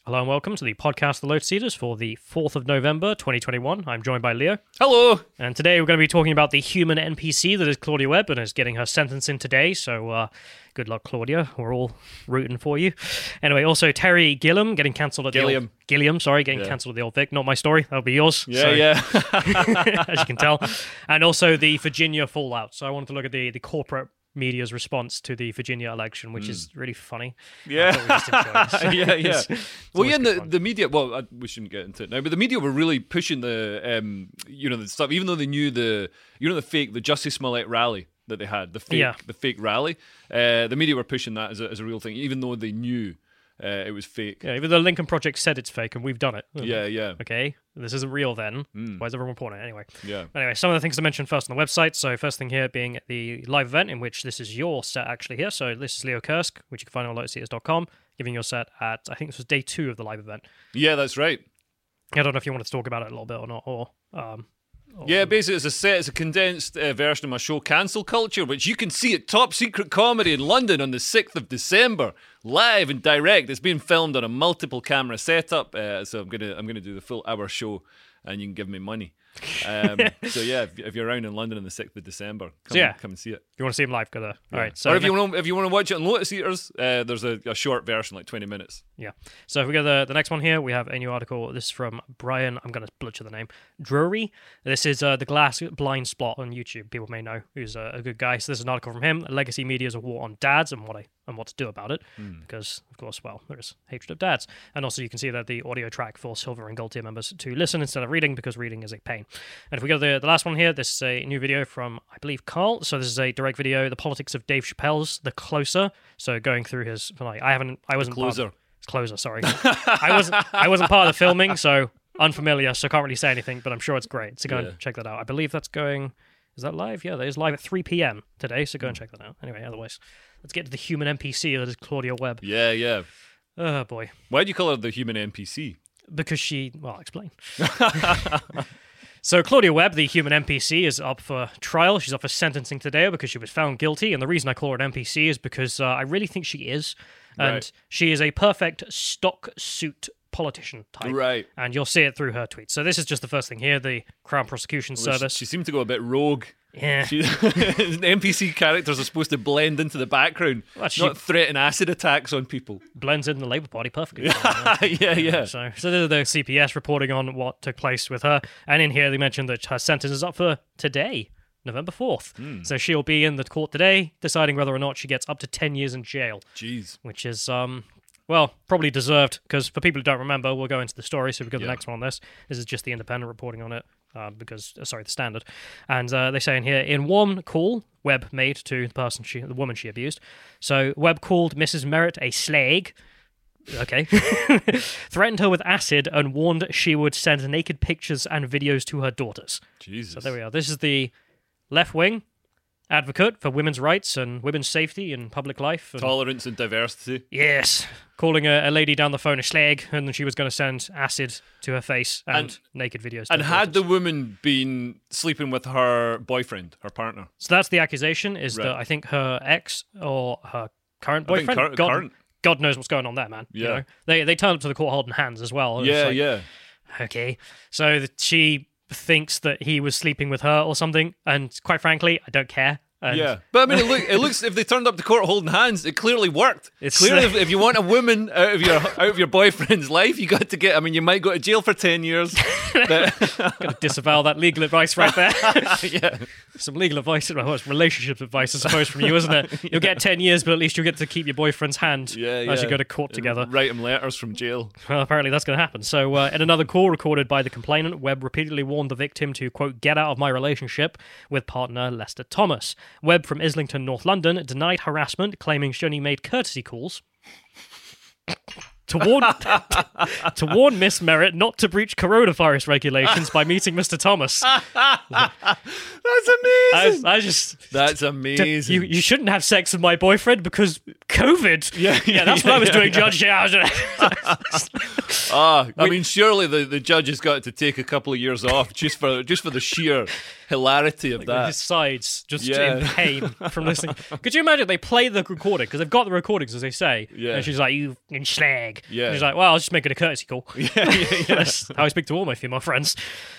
Hello and welcome to the podcast The Lotus Eaters for the 4th of November 2021. I'm joined by Leo. Hello! And today we're going to be talking about the human NPC that is Claudia Webb and is getting her sentence in today, so good luck, Claudia. We're all rooting for you. Anyway, also Terry Gilliam getting cancelled at Gilliam, getting cancelled at the Old Vic. Not my story, that'll be yours. Yeah. As you can tell. And also the Virginia fallout. So I wanted to look at the corporate media's response to the Virginia election, which is really funny. Yeah. Yeah. Well, the media. Well, we shouldn't get into it now, but the media were really pushing the, the stuff. Even though they knew the Jussie Smollett rally that they had, the fake rally. The media were pushing that as a real thing, even though they knew it was fake. Yeah, even though the Lincoln Project said it's fake, and we've done it. Yeah. Okay, this isn't real then. Why is everyone reporting it anyway? Yeah. Anyway, some of the things to mention first on the website. So first thing here being the live event in which this is your set actually here. So this is Leo Kursk, which you can find on lotuseaters.com, giving your set at, I think this was day 2 of the live event. Yeah, that's right. I don't know if you wanted to talk about it a little bit or not, Yeah, basically it's a condensed version of my show Cancel Culture, which you can see at Top Secret Comedy in London on the 6th of December, live and direct. It's being filmed on a multiple camera setup, so I'm gonna do the full hour show, and you can give me money. So yeah, if you're around in London on the 6th of December, come and see it. If you want to see him live, go there. Yeah. All right. So or if you want to watch it on Lotus Eaters, there's a short version, like 20 minutes. Yeah. So if we go the next one here, we have a new article. This is from Brian, I'm going to butcher the name, Drury. This is the Glass Blind Spot on YouTube. People may know, who's a good guy. So this is an article from him. Legacy Media's a war on dads and what to do about it. Because, of course, well, there is hatred of dads. And also you can see that the audio track for Silver and Gold tier members to listen instead of reading, because reading is a pain. And if we go to the last one here, this is a new video from, I believe, Carl. So this is a direct video, The Politics of Dave Chappelle's The Closer. So going through his, I wasn't Closer. Closer, sorry. I wasn't part of the filming, so unfamiliar, so can't really say anything, but I'm sure it's great. So go and check that out. I believe that's going... Is that live? Yeah, that is live at 3 p.m. today, so go and check that out. Anyway, otherwise, let's get to the human NPC that is Claudia Webb. Yeah. Oh, boy. Why do you call her the human NPC? Because I'll explain. So Claudia Webb, the human NPC, is up for trial. She's up for sentencing today because she was found guilty. And the reason I call her an NPC is because I really think she is. And she is a perfect stock suit politician type. Right. And you'll see it through her tweets. So this is just the first thing here, the Crown Prosecution Service. She seemed to go a bit rogue. Yeah. NPC characters are supposed to blend into the background, not threaten acid attacks on people. Blends in the Labour Party perfectly. Yeah. So this is the CPS reporting on what took place with her. And in here they mentioned that her sentence is up for today, November 4th. So she'll be in the court today, deciding whether or not she gets up to 10 years in jail. Jeez. Which is, well, probably deserved, because for people who don't remember, we'll go into the story, so we've got the next one on this. This is just the Independent reporting on it, the Standard. And they say in here, in one call Webb made to the woman she abused. So Webb called Mrs. Merritt a slag. Okay. Threatened her with acid and warned she would send naked pictures and videos to her daughters. Jesus. So there we are. This is the left-wing advocate for women's rights and women's safety in public life. And tolerance and diversity. Yes. Calling a lady down the phone a slag, and then she was going to send acid to her face and naked videos to and her had daughters. the woman been sleeping with her boyfriend, her partner? So that's the accusation, is that I think her ex or her current boyfriend, God knows what's going on there, man. Yeah. You know? They turned up to the court holding hands as well. Yeah. Okay. So she thinks that he was sleeping with her or something, and quite frankly, I don't care. Yeah, but I mean, it looks if they turned up to court holding hands, it clearly worked. It's clearly if you want a woman out of your boyfriend's life, you got to get. I mean, you might go to jail for 10 years. Got to disavow that legal advice right there. Yeah, some legal advice, well, it's relationship advice, I suppose, from you, isn't it? You'll get 10 years, but at least you'll get to keep your boyfriend's hand as you go to court together. Write him letters from jail. Well, apparently that's going to happen. So, in another call recorded by the complainant, Webb repeatedly warned the victim to, quote, get out of my relationship with partner Lester Thomas. Webb from Islington, North London, denied harassment, claiming she only made courtesy calls to warn Miss Merritt not to breach coronavirus regulations by meeting Mr. Thomas. That's amazing. I just. That's amazing. You shouldn't have sex with my boyfriend because COVID. Yeah, that's what I was doing, Judge. Yeah, I mean, surely the judge has got to take a couple of years off just for the sheer hilarity of that. His sides just in pain from listening. Could you imagine they play the recording because they've got the recordings as they say, and she's like, "You in slag." Yeah, and she's like, "Well, I was just making a courtesy call." That's how I speak to all my female friends.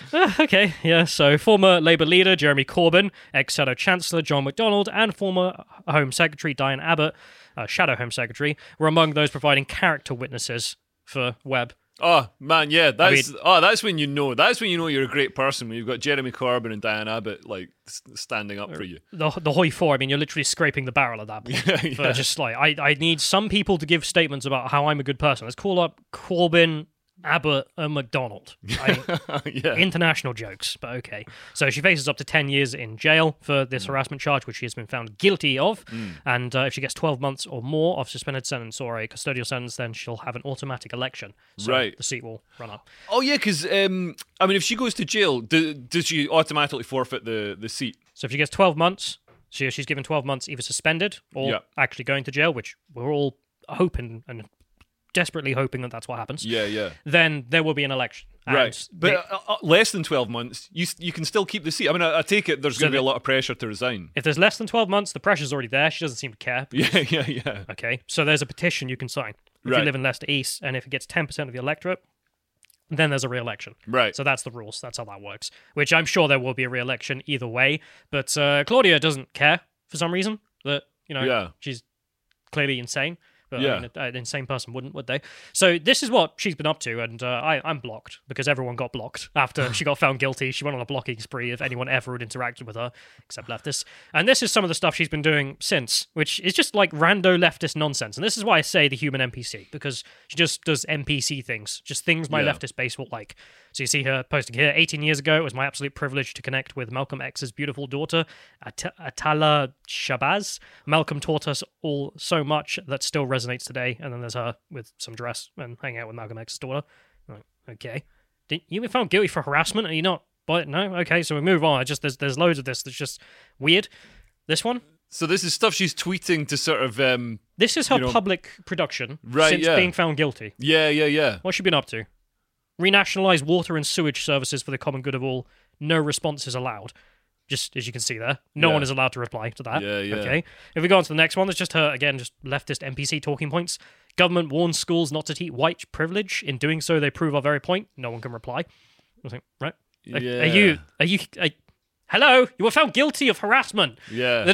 Okay, yeah. So former Labour leader Jeremy Corbyn, ex-Shadow Chancellor John McDonnell, and former Home Secretary Diane Abbott, Shadow Home Secretary, were among those providing character witnesses for Webb. Oh man, yeah, that's when you know. That's when you know you're a great person, when you've got Jeremy Corbyn and Diane Abbott like standing up for you. The hoi four. I mean, you're literally scraping the barrel at that point. For just like I need some people to give statements about how I'm a good person. Let's call up Corbyn, Abbott, and McDonald. International jokes, but okay. So she faces up to 10 years in jail for this harassment charge, which she has been found guilty of. And if she gets 12 months or more of suspended sentence or a custodial sentence, then she'll have an automatic election. So the seat will run up. Oh, yeah, because, I mean, if she goes to jail, does she automatically forfeit the seat? So if she gets 12 months, she's given 12 months either suspended or actually going to jail, which we're all hoping and desperately hoping that that's what happens. Then there will be an election. Right. But less than 12 months, you can still keep the seat. I mean, I take it there's going to be a lot of pressure to resign. If there's less than 12 months, the pressure's already there. She doesn't seem to care. Yeah. Okay. So there's a petition you can sign. If you live in Leicester East, and if it gets 10% of the electorate, then there's a re-election. Right. So that's the rules. That's how that works. Which I'm sure there will be a re-election either way. But Claudia doesn't care for some reason. That, she's clearly insane. But I mean, an insane person wouldn't, would they? So this is what she's been up to, and I'm blocked because everyone got blocked after she got found guilty. She went on a blocking spree if anyone ever had interacted with her, except leftists. And this is some of the stuff she's been doing since, which is just like rando leftist nonsense. And this is why I say the human NPC, because she just does NPC things, just things my leftist base will like. So you see her posting here, 18 years ago, it was my absolute privilege to connect with Malcolm X's beautiful daughter, Atala Shabazz. Malcolm taught us all so much that still resonates today. And then there's her with some dress and hanging out with Malcolm X's daughter. Like, okay. You've been found guilty for harassment? Are you not? But no? Okay, so we move on. There's loads of this that's just weird. This one? So this is stuff she's tweeting to sort of... this is her public production since being found guilty. Yeah. What's she been up to? Renationalise water and sewage services for the common good of all. No responses allowed. Just as you can see there. No one is allowed to reply to that. Yeah. Okay. If we go on to the next one, there's just her, again, just leftist NPC talking points. Government warns schools not to teach white privilege. In doing so, they prove our very point. No one can reply. I think, right? Yeah. Hello? You were found guilty of harassment. Yeah.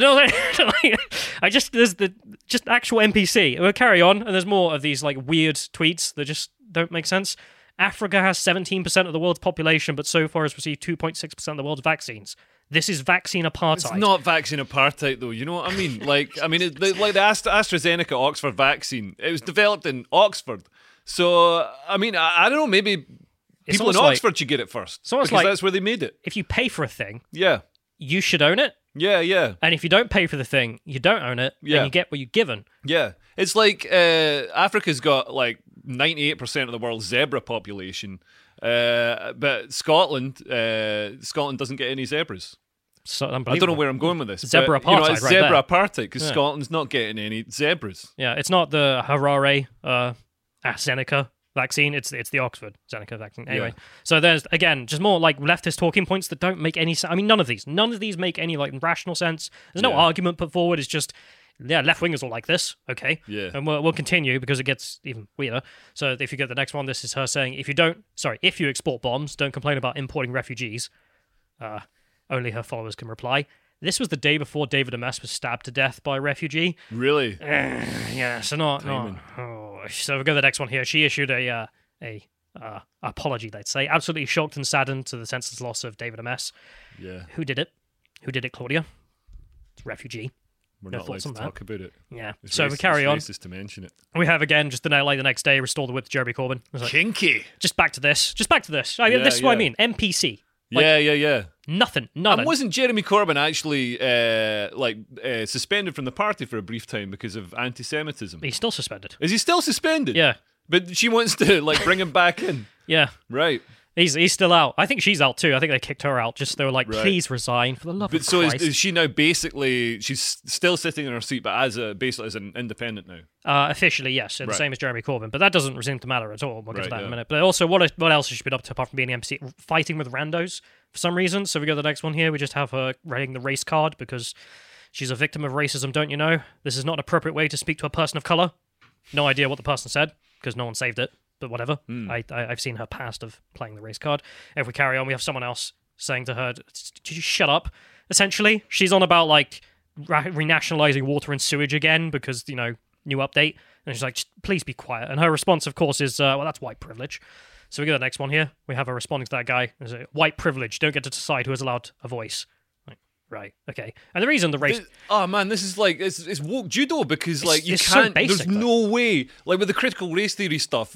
There's just actual NPC. We'll carry on, and there's more of these like weird tweets that just don't make sense. Africa has 17% of the world's population, but so far has received 2.6% of the world's vaccines. This is vaccine apartheid. It's not vaccine apartheid, though. You know what I mean? The AstraZeneca Oxford vaccine, it was developed in Oxford. So, I mean, I don't know, maybe people in Oxford should get it first. Because that's where they made it. If you pay for a thing, you should own it. Yeah. And if you don't pay for the thing, you don't own it, and you get what you're given. Yeah. It's like Africa's got like 98% of the world's zebra population, but Scotland doesn't get any zebras. So I don't know where I'm going with this. Zebra apartheid, it's zebra apartheid because Scotland's not getting any zebras. Yeah, it's not the Harare AstraZeneca vaccine. It's the Oxford AstraZeneca vaccine. Anyway, so there's again just more like leftist talking points that don't make any sense. I mean, none of these make any like rational sense. There's no argument put forward. It's just. Yeah, left wingers will like this, okay? Yeah. And we'll continue because it gets even weirder. So if you get the next one, this is her saying, if you export bombs, don't complain about importing refugees. Only her followers can reply. This was the day before David Ames was stabbed to death by a refugee. Really? Yeah, so not. So we'll go to the next one here. She issued a apology, they'd say. Absolutely shocked and saddened to the senseless loss of David Ames. Yeah. Who did it, Claudia? It's a refugee. We're not allowed to talk about it. Yeah. So we carry on. It's racist to mention it. We have again just the next day restore the whip to Jeremy Corbyn. Kinky. Just back to this. I mean, this is what I mean. NPC. Yeah. Nothing. None. And wasn't Jeremy Corbyn actually suspended from the party for a brief time because of anti-Semitism? He's still suspended. Is he still suspended? Yeah. But she wants to bring him back in. Yeah. Right. He's still out. I think she's out too. I think they kicked her out. Just they were like, Right. please resign for the love But of so Christ. is she now basically, she's still sitting in her seat, but basically as an independent now? Officially, yes, and the Right. same as Jeremy Corbyn. But that doesn't seem to matter at all. We'll get to Right, that in a yeah. minute. But also, what else has she been up to apart from being MC? Fighting with randos for some reason. So we go to the next one here. We just have her writing the race card because she's a victim of racism, don't you know? This is not an appropriate way to speak to a person of colour. No idea what the person said because no one saved it. But whatever. I've seen her past of playing the race card. If we carry on, we have someone else saying to her, "Did you shut up?" Essentially, she's on about like renationalizing water and sewage again because new update, and she's like, "Please be quiet." And her response, of course, is, "Well, that's white privilege." So we get the next one here. We have her responding to that guy. Is it white privilege? Don't get to decide who is allowed a voice. Right. Okay. And the reason the race. Oh man, this is like it's woke judo because like you it's so can't. basic, there's no way. Like with the critical race theory stuff,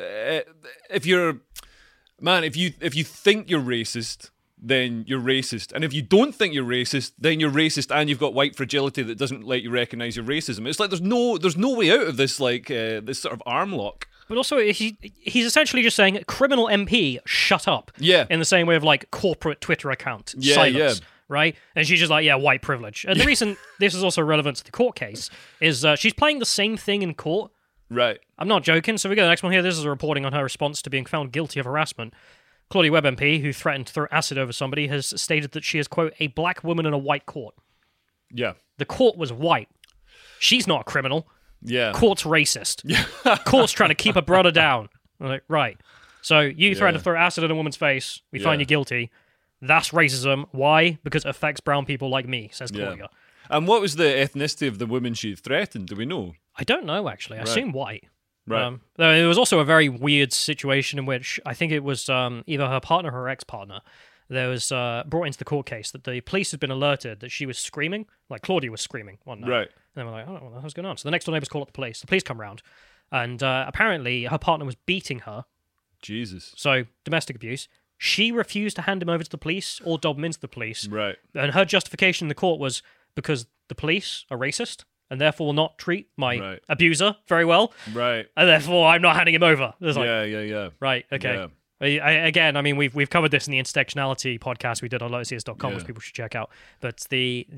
if you're man, if you think you're racist, then you're racist, and if you don't think you're racist, then you're racist, and you've got white fragility that doesn't let you recognize your racism. It's like there's no way out of this this sort of arm lock. But also, he's essentially just saying, criminal MP, shut up. Yeah. In the same way of like corporate Twitter account, Yeah, silence. yeah. Right? And she's just like, yeah, white privilege. And the reason this is also relevant to the court case is she's playing the same thing in court. Right. I'm not joking. So we go to the next one here. This is a reporting on her response to being found guilty of harassment. Claudia Webb MP, who threatened to throw acid over somebody, has stated that she is, quote, a black woman in a white court. Yeah. The court was white. She's not a criminal. Yeah. Court's racist. Court's trying to keep a brother down. I'm like, right. So you threatened to throw acid in a woman's face. We find you guilty. That's racism. Why? Because it affects brown people like me, says Claudia. And what was the ethnicity of the woman she threatened? Do we know? I don't know, actually. I assume white. Right. Though it was also a very weird situation in which I think it was either her partner or her ex-partner. There was brought into the court case that the police had been alerted that she was screaming, like Claudia was screaming one night. Right. And they were like, oh, what the hell's going on? So the next door neighbors call up the police. The police come round. And apparently her partner was beating her. Jesus. So domestic abuse. She refused to hand him over to the police or dob him into the police. Right. And her justification in the court was because the police are racist and therefore will not treat my abuser very well. Right. And therefore I'm not handing him over. It's like, Yeah. right, okay. Yeah. Again, I mean, we've covered this in the intersectionality podcast we did on lotusears.com, which people should check out. But the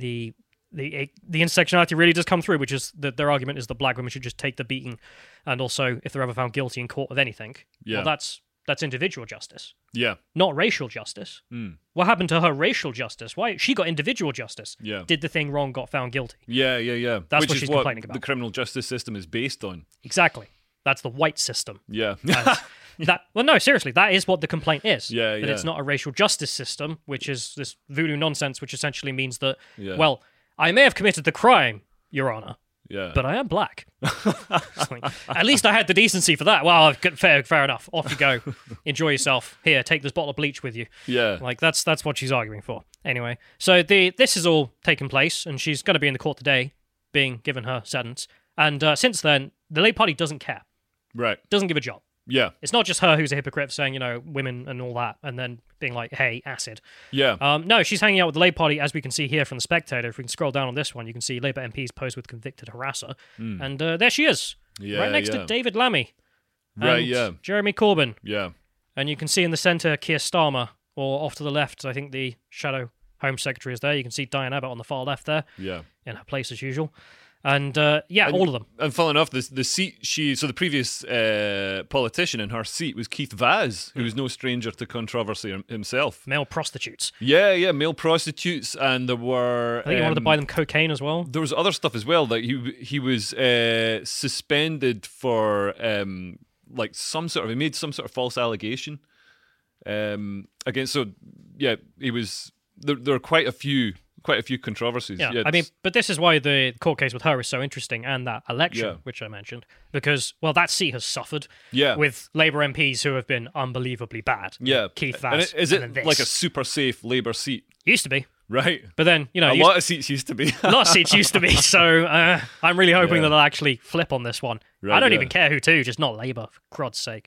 intersectionality really does come through, which is that their argument is that black women should just take the beating, and also if they're ever found guilty in court of anything, well, that's individual justice, Yeah. not racial justice. What happened to her racial justice? Why she got individual justice? Yeah. Did the thing wrong, got found guilty. Yeah. That's Which what is she's what complaining about. the criminal justice system is based on. Exactly. That's the white system. Yeah. Well, no, seriously, that is what the complaint is. Yeah, That it's not a racial justice system, which is this voodoo nonsense, which essentially means that, well, I may have committed the crime, Your Honor, Yeah. but I am black. Like, at least I had the decency for that. Well, fair enough. Off you go. Enjoy yourself. Here, take this bottle of bleach with you. Yeah. Like, that's what she's arguing for. Anyway, so this is all taken place, and she's going to be in the court today, being given her sentence. And since then, the Labour Party doesn't care. Right. Doesn't give a job. Yeah. It's not just her who's a hypocrite for saying, women and all that, and then being like, hey, acid. Yeah. No, she's hanging out with the Labour Party, as we can see here from The Spectator. If we can scroll down on this one, you can see Labour MPs posed with convicted harasser. And there she is, right next to David Lammy. Right, and yeah. Jeremy Corbyn. Yeah. And you can see in the centre Keir Starmer, or off to the left, I think the Shadow Home Secretary is there. You can see Diane Abbott on the far left there, Yeah. in her place as usual. And all of them. And funnily enough, the seat the previous politician in her seat was Keith Vaz, who was no stranger to controversy himself. Male prostitutes. Yeah, male prostitutes, and there were. I think he wanted to buy them cocaine as well. There was other stuff as well. Like he was suspended for like he made some sort of false allegation against. So yeah, he was. There are quite a few controversies. Yeah, I mean, but this is why the court case with her is so interesting, and that election, which I mentioned, because, well, that seat has suffered with Labour MPs who have been unbelievably bad. Yeah. Keith Vaz. And is and it then this. like a super safe Labour seat? Used to be. Right. But then, a lot of seats used to be. a lot of seats used to be, so I'm really hoping that they'll actually flip on this one. Right, I don't even care who to, just not Labour, for God's sake.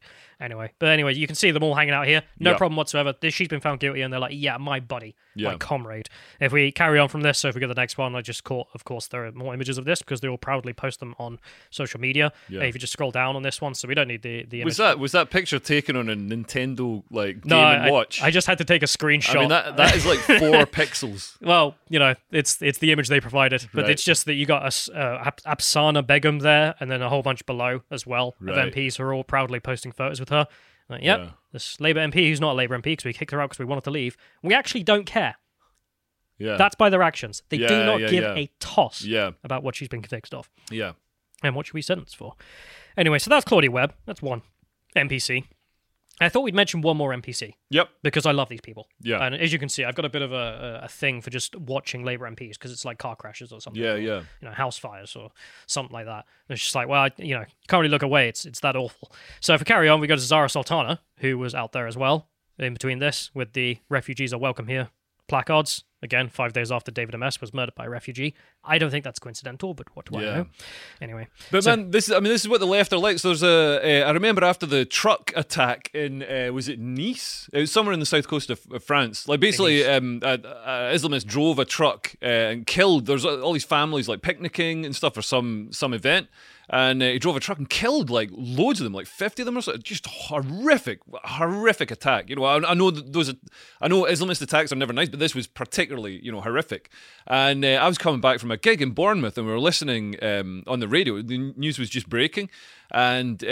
Anyway, you can see them all hanging out here. No Yeah. problem whatsoever. She's been found guilty, and they're like, yeah, my buddy, Yeah. my comrade. If we carry on from this, so if we get the next one, I just caught, of course, there are more images of this because they all proudly post them on social media. Yeah. If you just scroll down on this one, so we don't need the image. Was that picture taken on a Nintendo like No, Game and Watch? I just had to take a screenshot. I mean that is like 4 pixels. Well, it's the image they provided, but Right. it's just that you got Apsana Begum there, and then a whole bunch below as well Right. of MPs who are all proudly posting photos with her. Yep, Yeah. this Labour MP who's not a Labour MP because we kicked her out because we wanted to leave. We actually don't care. Yeah. That's by their actions. They do Yeah, not yeah, give yeah. a toss Yeah. about what she's been convicted of Yeah. and what should be sentenced for. Anyway, so that's Claudia Webb. That's one NPC. I thought we'd mention one more NPC Yep. because I love these people. Yeah. And as you can see, I've got a bit of a thing for just watching Labour MPs because it's like car crashes or something. Yeah, or, yeah. house fires or something like that. And it's just like, well, you can't really look away. It's that awful. So if we carry on, we go to Zara Sultana, who was out there as well in between this with the refugees are welcome here placards. Again, 5 days after David MS was murdered by a refugee. I don't think that's coincidental, but what do I Yeah. know? Anyway. But so- man, this is what the left are like. So there's I remember after the truck attack in was it Nice? It was somewhere in the south coast of France. Like basically, Islamists drove a truck and killed. There's all these families like picnicking and stuff for some event, and he drove a truck and killed like loads of them, like 50 of them or so. Just horrific attack. I know I know Islamist attacks are never nice, but this was particularly horrific. And I was coming back from a gig in Bournemouth, and we were listening on the radio. The news was just breaking, and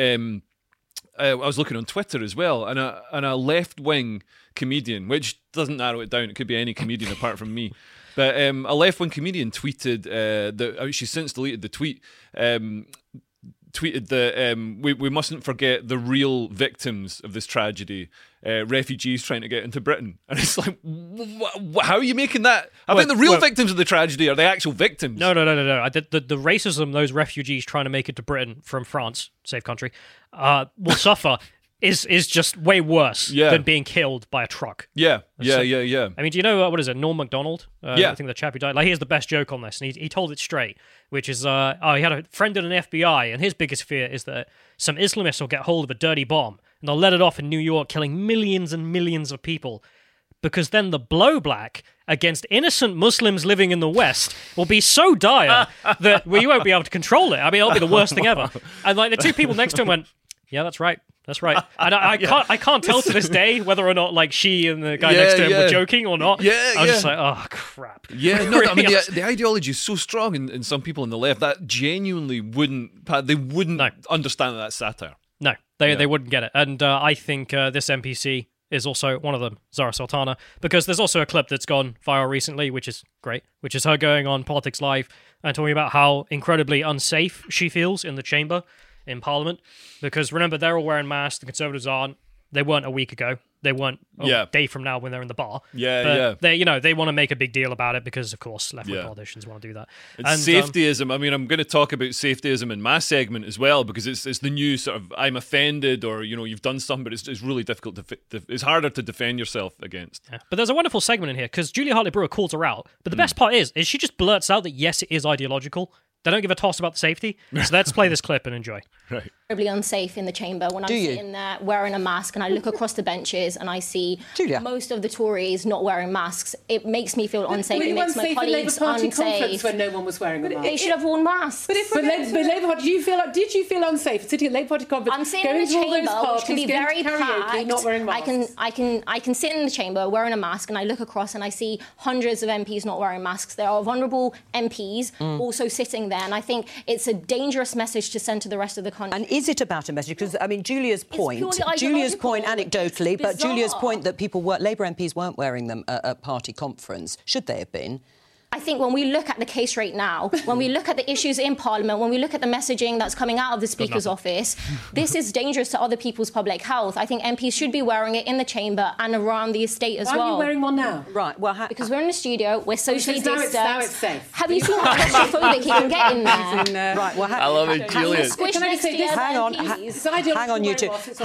I was looking on Twitter as well, and a left-wing comedian, which doesn't narrow it down. It could be any comedian apart from me. But a left-wing comedian tweeted that she's since deleted the tweet. Tweeted that we mustn't forget the real victims of this tragedy, refugees trying to get into Britain. And it's like, how are you making that? I think the real victims of the tragedy are the actual victims. No. The racism those refugees trying to make it to Britain from France, safe country, will suffer is just way worse than being killed by a truck. Yeah. I mean, do you know, what is it, Norm MacDonald? Yeah. I think the chap who died. Like, he has the best joke on this, and he told it straight, which is, he had a friend in an FBI, and his biggest fear is that some Islamists will get hold of a dirty bomb, and they'll let it off in New York, killing millions and millions of people, because then the blowback against innocent Muslims living in the West will be so dire that you won't be able to control it. I mean, it'll be the worst thing ever. And, like, the two people next to him went, yeah, that's right. That's right. And I can't tell to this day whether or not like she and the guy next to him were joking or not. Yeah, I was just like, oh crap. Yeah, no, I mean the ideology is so strong in some people on the left that genuinely wouldn't understand that that's satire. No, they wouldn't get it. And I think this NPC is also one of them, Zara Sultana, because there's also a clip that's gone viral recently, which is great, which is her going on Politics Live and talking about how incredibly unsafe she feels in the chamber in Parliament, because remember, they're all wearing masks, the Conservatives aren't. They weren't a week ago. They weren't a day from now when they're in the bar. They want to make a big deal about it because, of course, left-wing politicians want to do that. It's safetyism. I mean, I'm going to talk about safetyism in my segment as well, because it's the new sort of I'm offended, or you've done something, but it's really difficult it's harder to defend yourself against. Yeah. But there's a wonderful segment in here because Julia Hartley-Brewer calls her out. But the best part is she just blurts out that yes, it is ideological. They don't give a toss about the safety. So let's play this clip and enjoy. Right. Incredibly unsafe in the chamber when I'm sitting there wearing a mask and I look across the benches and I see most of the Tories not wearing masks. It makes me feel unsafe. It makes my colleagues unsafe. When no one was wearing a mask. They should have worn masks. But Labour Party, did you feel unsafe sitting at Labour Party conference? I'm sitting in the chamber, which can be very packed. Not wearing masks. I can sit in the chamber wearing a mask and I look across and I see hundreds of MPs not wearing masks. There are vulnerable MPs also sitting there, and I think it's a dangerous message to send to the rest of the country. And is it about a message? Because, I mean, Julia's point anecdotally, but Julia's point that Labour MPs weren't wearing them at party conference, should they have been? I think when we look at the case right now, when we look at the issues in Parliament, when we look at the messaging that's coming out of the Speaker's office, this is dangerous to other people's public health. I think MPs should be wearing it in the chamber and around the estate as well. Why are you wearing one now? Right, well... because we're in the studio, we're socially distanced. Now it's safe. Have you seen how claustrophobic he can get in there? Right, well... I love it, Julia. Can I just say this? Hang on, you two.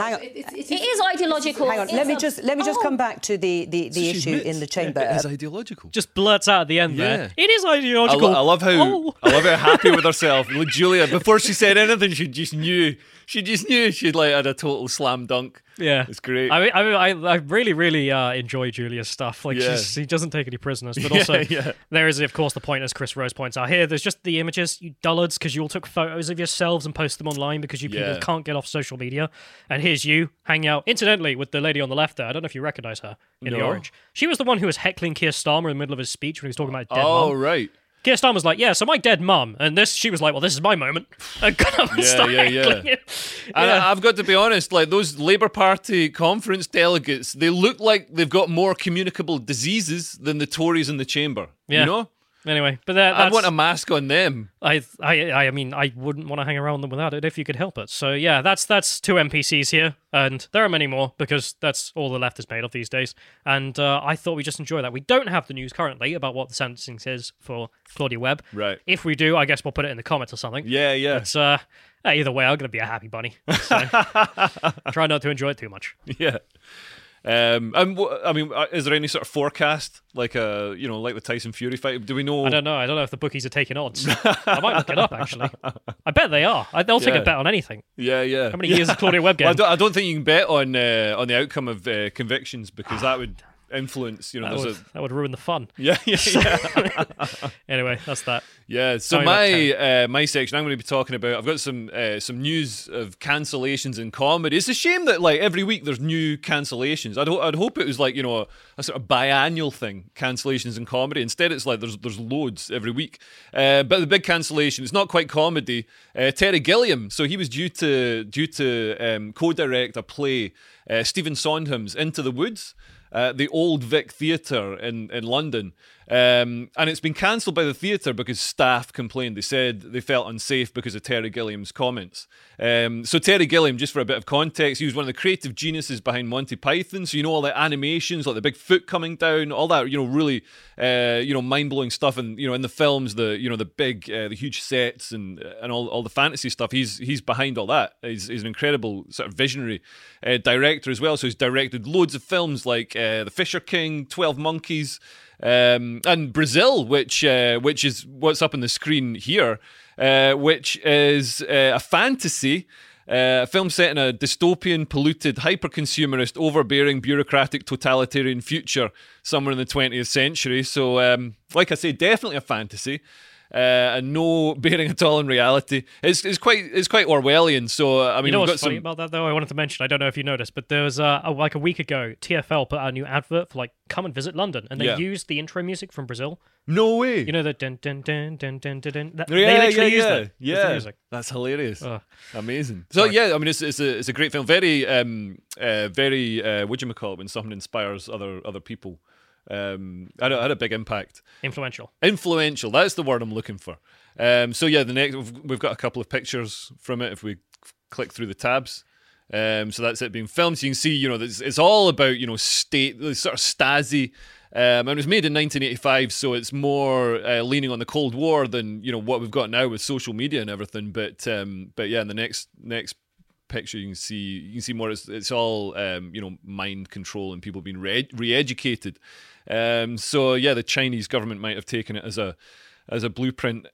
It is ideological. Hang on, let me just come back to the issue in the chamber. It is ideological. Just blurts out at the end there. It is ideological. I love how happy with herself. Look, Julia, before she said anything, she just knew she'd like had a total slam dunk. Yeah, it's great. I really, really enjoy Julia's stuff. Like, she doesn't take any prisoners, but also there is, of course, the point, as Chris Rose points out here. There's just the images, you dullards, because you all took photos of yourselves and posted them online because you people can't get off social media. And here's you hanging out, incidentally, with the lady on the left there. I don't know if you recognize her in the orange. She was the one who was heckling Keir Starmer in the middle of his speech when he was talking about dead mum. Oh, right. Keir Starmer was like, yeah, so my dead mum, and she was like, well, this is my moment. And got up and started heckling it. And I've got to be honest, like those Labour Party conference delegates, they look like they've got more communicable diseases than the Tories in the chamber. Yeah. You know? Anyway, but I want a mask on them. I mean, I wouldn't want to hang around them without it if you could help it. So yeah, that's two NPCs here, and there are many more because that's all the left is made of these days. And I thought we'd just enjoy that. We don't have the news currently about what the sentencing says for Claudia Webb. Right. If we do, I guess we'll put it in the comments or something. Yeah. But either way, I'm going to be a happy bunny. So try not to enjoy it too much. Yeah. I mean, is there any sort of forecast, like the Tyson Fury fight? Do we know? I don't know if the bookies are taking odds. I might look it up actually. I bet they are. They'll take a bet on anything. Yeah. How many years is Claudia Webb getting? Well, I don't think you can bet on the outcome of convictions because that would influence. That would ruin the fun. Yeah. Anyway, that's that. Yeah, so my section I'm going to be talking about. I've got some news of cancellations in comedy. It's a shame that like every week there's new cancellations. I'd hope it was like a sort of biannual thing, cancellations in comedy. Instead, it's like there's loads every week. But the big cancellation, it's not quite comedy. Terry Gilliam, so he was due to co-direct a play, Stephen Sondheim's Into the Woods. The Old Vic Theatre in London. And it's been cancelled by the theatre because staff complained. They said they felt unsafe because of Terry Gilliam's comments. So Terry Gilliam, just for a bit of context, he was one of the creative geniuses behind Monty Python. So all the animations, like the big foot coming down, all that, really, mind-blowing stuff. And, in the films, the big, the huge sets and all the fantasy stuff, he's behind all that. He's an incredible sort of visionary director as well. So he's directed loads of films like The Fisher King, 12 Monkeys, and Brazil, which is what's up on the screen here, which is a fantasy, a film set in a dystopian, polluted, hyper-consumerist, overbearing, bureaucratic, totalitarian future somewhere in the 20th century. So, like I say, definitely a fantasy. And no bearing at all in reality. It's quite Orwellian. So I mean, what's funny about that though? I wanted to mention. I don't know if you noticed, but there was a week ago, TFL put out a new advert for come and visit London, and they used the intro music from Brazil. No way. The dun dun dun dun dun dun dun. They literally used it. Yeah, music. That's hilarious. Amazing. So I mean, it's a great film. Very whatchamacallit when something inspires other people. Had a big impact. Influential. That's the word I'm looking for. So the next we've got a couple of pictures from it. If we click through the tabs, so that's it being filmed. So you can see, it's all about state, sort of Stasi. And it was made in 1985, so it's more leaning on the Cold War than what we've got now with social media and everything. But in the next picture you can see more. It's all mind control and people being re-educated. The Chinese government might have taken it as a blueprint.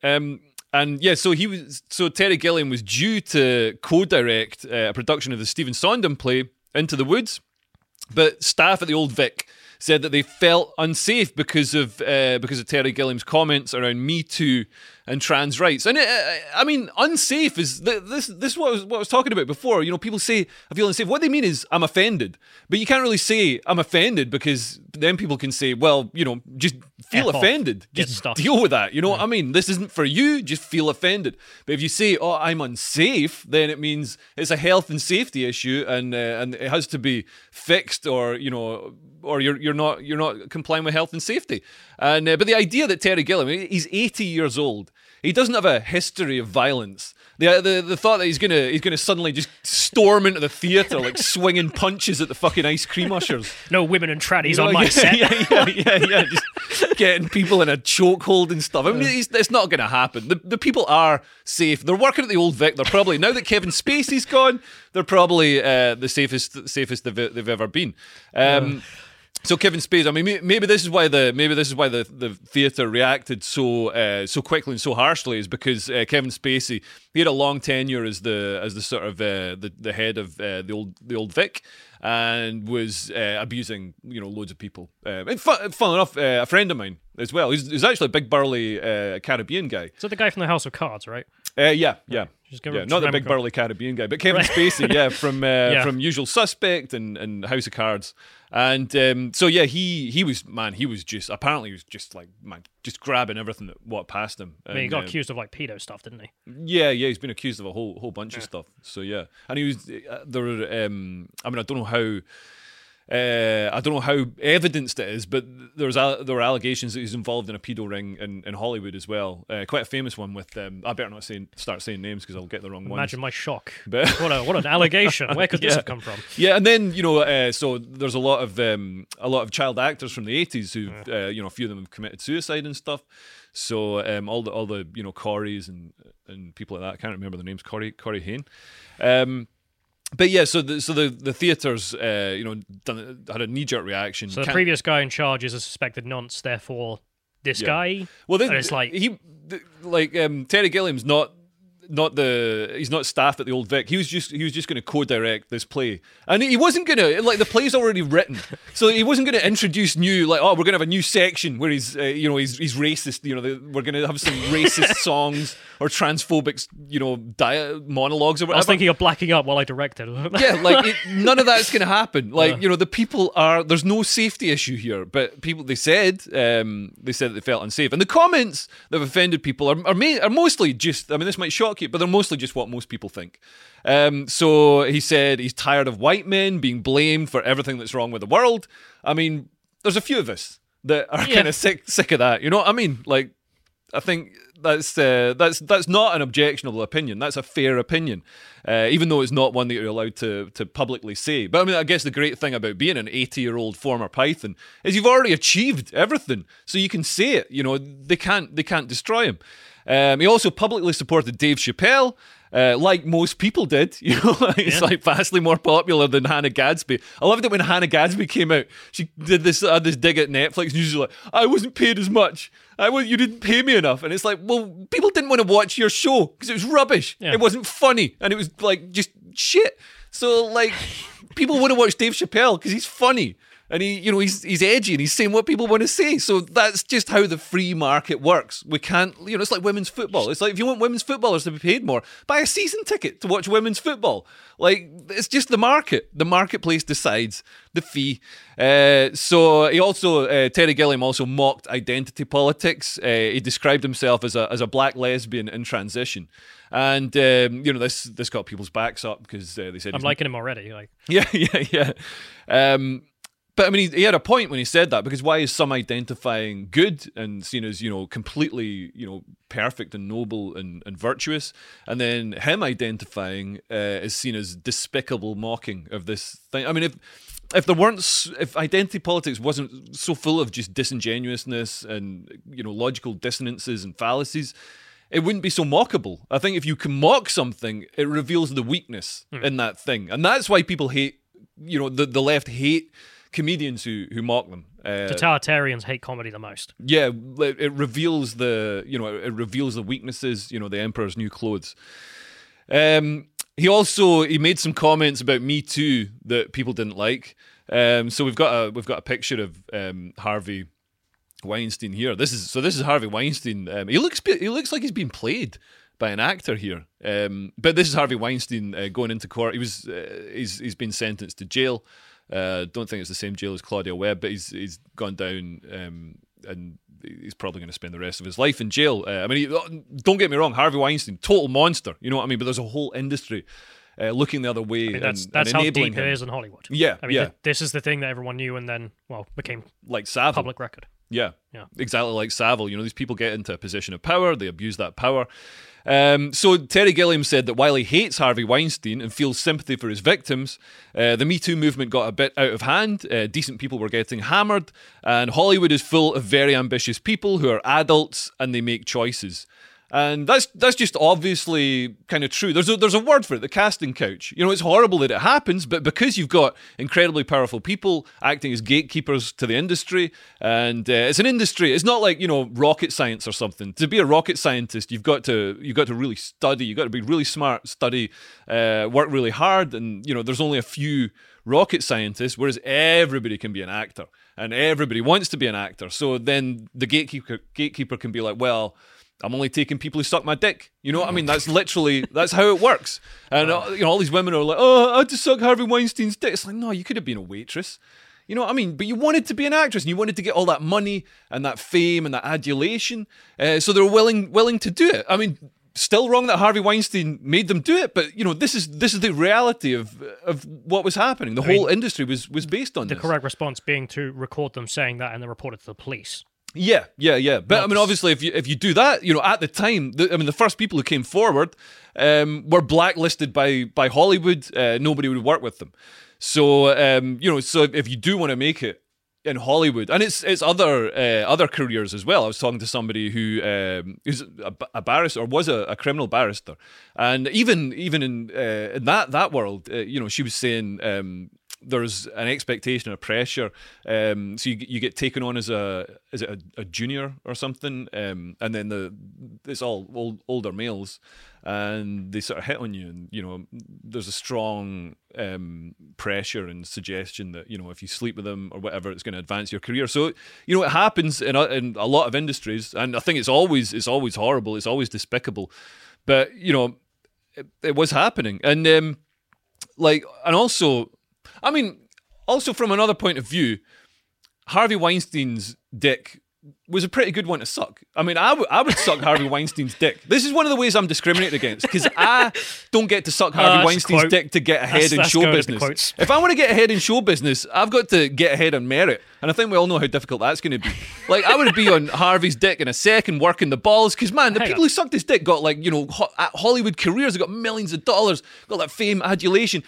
So Terry Gilliam was due to co-direct a production of the Stephen Sondheim play Into the Woods, but staff at the Old Vic said that they felt unsafe because of Terry Gilliam's comments around Me Too and trans rights. And I mean, unsafe is this what I was talking about before. People say I feel unsafe. What they mean is I'm offended, but you can't really say I'm offended because then people can say, well, just feel offended, just deal with that. You know what I mean? This isn't for you. Just feel offended. But if you say, oh, I'm unsafe, then it means it's a health and safety issue, and it has to be fixed, or you're not complying with health and safety. And but the idea that Terry Gilliam, he's 80 years old, he doesn't have a history of violence. The thought that he's gonna suddenly just storm into the theatre like swinging punches at the fucking ice cream ushers. No women and trannies on my set. Yeah, just getting people in a chokehold and stuff. I mean, it's not gonna happen. The people are safe. They're working at the Old Vic. They're probably, now that Kevin Spacey's gone, they're probably the safest they've ever been. So Kevin Spacey. I mean, maybe this is why the theatre reacted so quickly and so harshly, is because Kevin Spacey, he had a long tenure as the sort of the head of the old Vic, and was abusing loads of people. And fun enough, a friend of mine as well. He's actually a big burly Caribbean guy. So the guy from the House of Cards, right? Yeah. Not the big remember. burly Caribbean guy, but Kevin Spacey, from Usual Suspect and House of Cards, and he was just grabbing everything that walked past him. I mean, he got accused of like pedo stuff, didn't he? Yeah, he's been accused of a whole bunch of stuff. So yeah, and he was there were I don't know how evidenced it is, but there were allegations that he's involved in a pedo ring in Hollywood as well. Quite a famous one with I better not start saying names because I'll get the wrong ones. Imagine my shock. But what an allegation. Where could this have come from? Yeah, and then so there's a lot of child actors from the 80s who a few of them have committed suicide and stuff. So all the Corys and people like that. I can't remember their names. Corey Haim. But yeah, so the theatres, had a knee-jerk reaction. So the previous guy in charge is a suspected nonce, therefore this guy. Well, then it's like Terry Gilliam's he's not staff at the Old Vic. He was just going to co-direct this play, and he wasn't going to the play's already written, so he wasn't going to introduce new we're going to have a new section where he's he's racist. We're going to have some racist songs or transphobic monologues or whatever. I was thinking of blacking up while I directed. None of that's going to happen. The people there's no safety issue here, but people they said that they felt unsafe, and the comments that have offended people are mostly just. I mean, this might shock you, but they're mostly just what most people think. So he said he's tired of white men being blamed for everything that's wrong with the world. I mean, there's a few of us that are kind of sick of that. You know what I mean? Like, I think that's not an objectionable opinion. That's a fair opinion, even though it's not one that you're allowed to publicly say. But I mean, I guess the great thing about being an 80-year-old former Python is you've already achieved everything, so you can say it. They can't destroy him. He also publicly supported Dave Chappelle, like most people did. He's like vastly more popular than Hannah Gadsby. I loved it when Hannah Gadsby came out. She did this dig at Netflix, and she's like, "I wasn't paid as much. You didn't pay me enough." And it's like, well, people didn't want to watch your show because it was rubbish. Yeah. It wasn't funny, and it was like just shit. So like, people want to watch Dave Chappelle because he's funny. And he's edgy and he's saying what people want to say. So that's just how the free market works. We can't, it's like women's football. It's like if you want women's footballers to be paid more, buy a season ticket to watch women's football. Like, it's just the market. The marketplace decides the fee. So he also, Terry Gilliam also mocked identity politics. He described himself as a black lesbian in transition. And, this got people's backs up because they said... I'm liking him already. Yeah. But I mean, he had a point when he said that, because why is some identifying good and seen as, completely, perfect and noble and virtuous, and then him identifying is seen as despicable mocking of this thing? I mean, if identity politics wasn't so full of just disingenuousness and, logical dissonances and fallacies, it wouldn't be so mockable. I think if you can mock something, it reveals the weakness in that thing. And that's why people hate, the left hate comedians who mock them. Totalitarians hate comedy the most. Yeah, it reveals the weaknesses. The Emperor's New Clothes. He made some comments about Me Too that people didn't like. So we've got a picture of Harvey Weinstein here. This is Harvey Weinstein. He looks like he's been played by an actor here. But this is Harvey Weinstein going into court. He's been sentenced to jail. Don't think it's the same jail as Claudia Webb, but he's gone down and he's probably going to spend the rest of his life in jail. Don't get me wrong, Harvey Weinstein, total monster, you know what I mean? But there's a whole industry looking the other way. I mean, that's and how enabling deep him. it is in Hollywood. Yeah, this is the thing that everyone knew and then, became like Savile. Public record. Yeah, exactly like Savile. These people get into a position of power, they abuse that power. So Terry Gilliam said that while he hates Harvey Weinstein and feels sympathy for his victims, the Me Too movement got a bit out of hand. Decent people were getting hammered, and Hollywood is full of very ambitious people who are adults and they make choices. And that's just obviously kind of true. There's a word for it, the casting couch. You know, it's horrible that it happens, but because you've got incredibly powerful people acting as gatekeepers to the industry, and it's an industry. It's not like, you know, rocket science or something. To be a rocket scientist, you've got to really study. You've got to be really smart, study, work really hard, and you know, there's only a few rocket scientists, whereas everybody can be an actor, and everybody wants to be an actor. So then the gatekeeper can be like, well, I'm only taking people who suck my dick. You know what I mean? That's how it works. And you know, all these women are like, oh, I had to suck Harvey Weinstein's dick. It's like, no, you could have been a waitress. You know what I mean? But you wanted to be an actress, and you wanted to get all that money and that fame and that adulation. So they're willing to do it. I mean, still wrong that Harvey Weinstein made them do it, but you know, this is the reality of what was happening. The whole industry was based on the this. correct response being to record them saying that and then report it to the police. Yeah. But I mean, obviously, if you do that, you know, at the time, the first people who came forward were blacklisted by Hollywood. Nobody would work with them. So you know, so if you do want to make it in Hollywood, and it's other careers as well. I was talking to somebody who's a barrister, or was a criminal barrister, and even in that world, you know, she was saying. There's an expectation, a pressure, so you get taken on as a junior or something, and then it's all older males, and they sort of hit on you, and you know, there's a strong pressure and suggestion that, you know, if you sleep with them or whatever, it's going to advance your career. So you know, it happens in a lot of industries, and I think it's always horrible, it's always despicable, but you know, it was happening, and also from another point of view, Harvey Weinstein's dick was a pretty good one to suck. I mean, I would suck Harvey Weinstein's dick. This is one of the ways I'm discriminated against, because I don't get to suck Harvey Weinstein's dick to get ahead in show business. If I want to get ahead in show business, I've got to get ahead on merit. And I think we all know how difficult that's going to be. Like, I would be on Harvey's dick in a second, working the balls, because, man, the people who sucked his dick got, like, you know, Hollywood careers, they got millions of dollars, got that fame, adulation.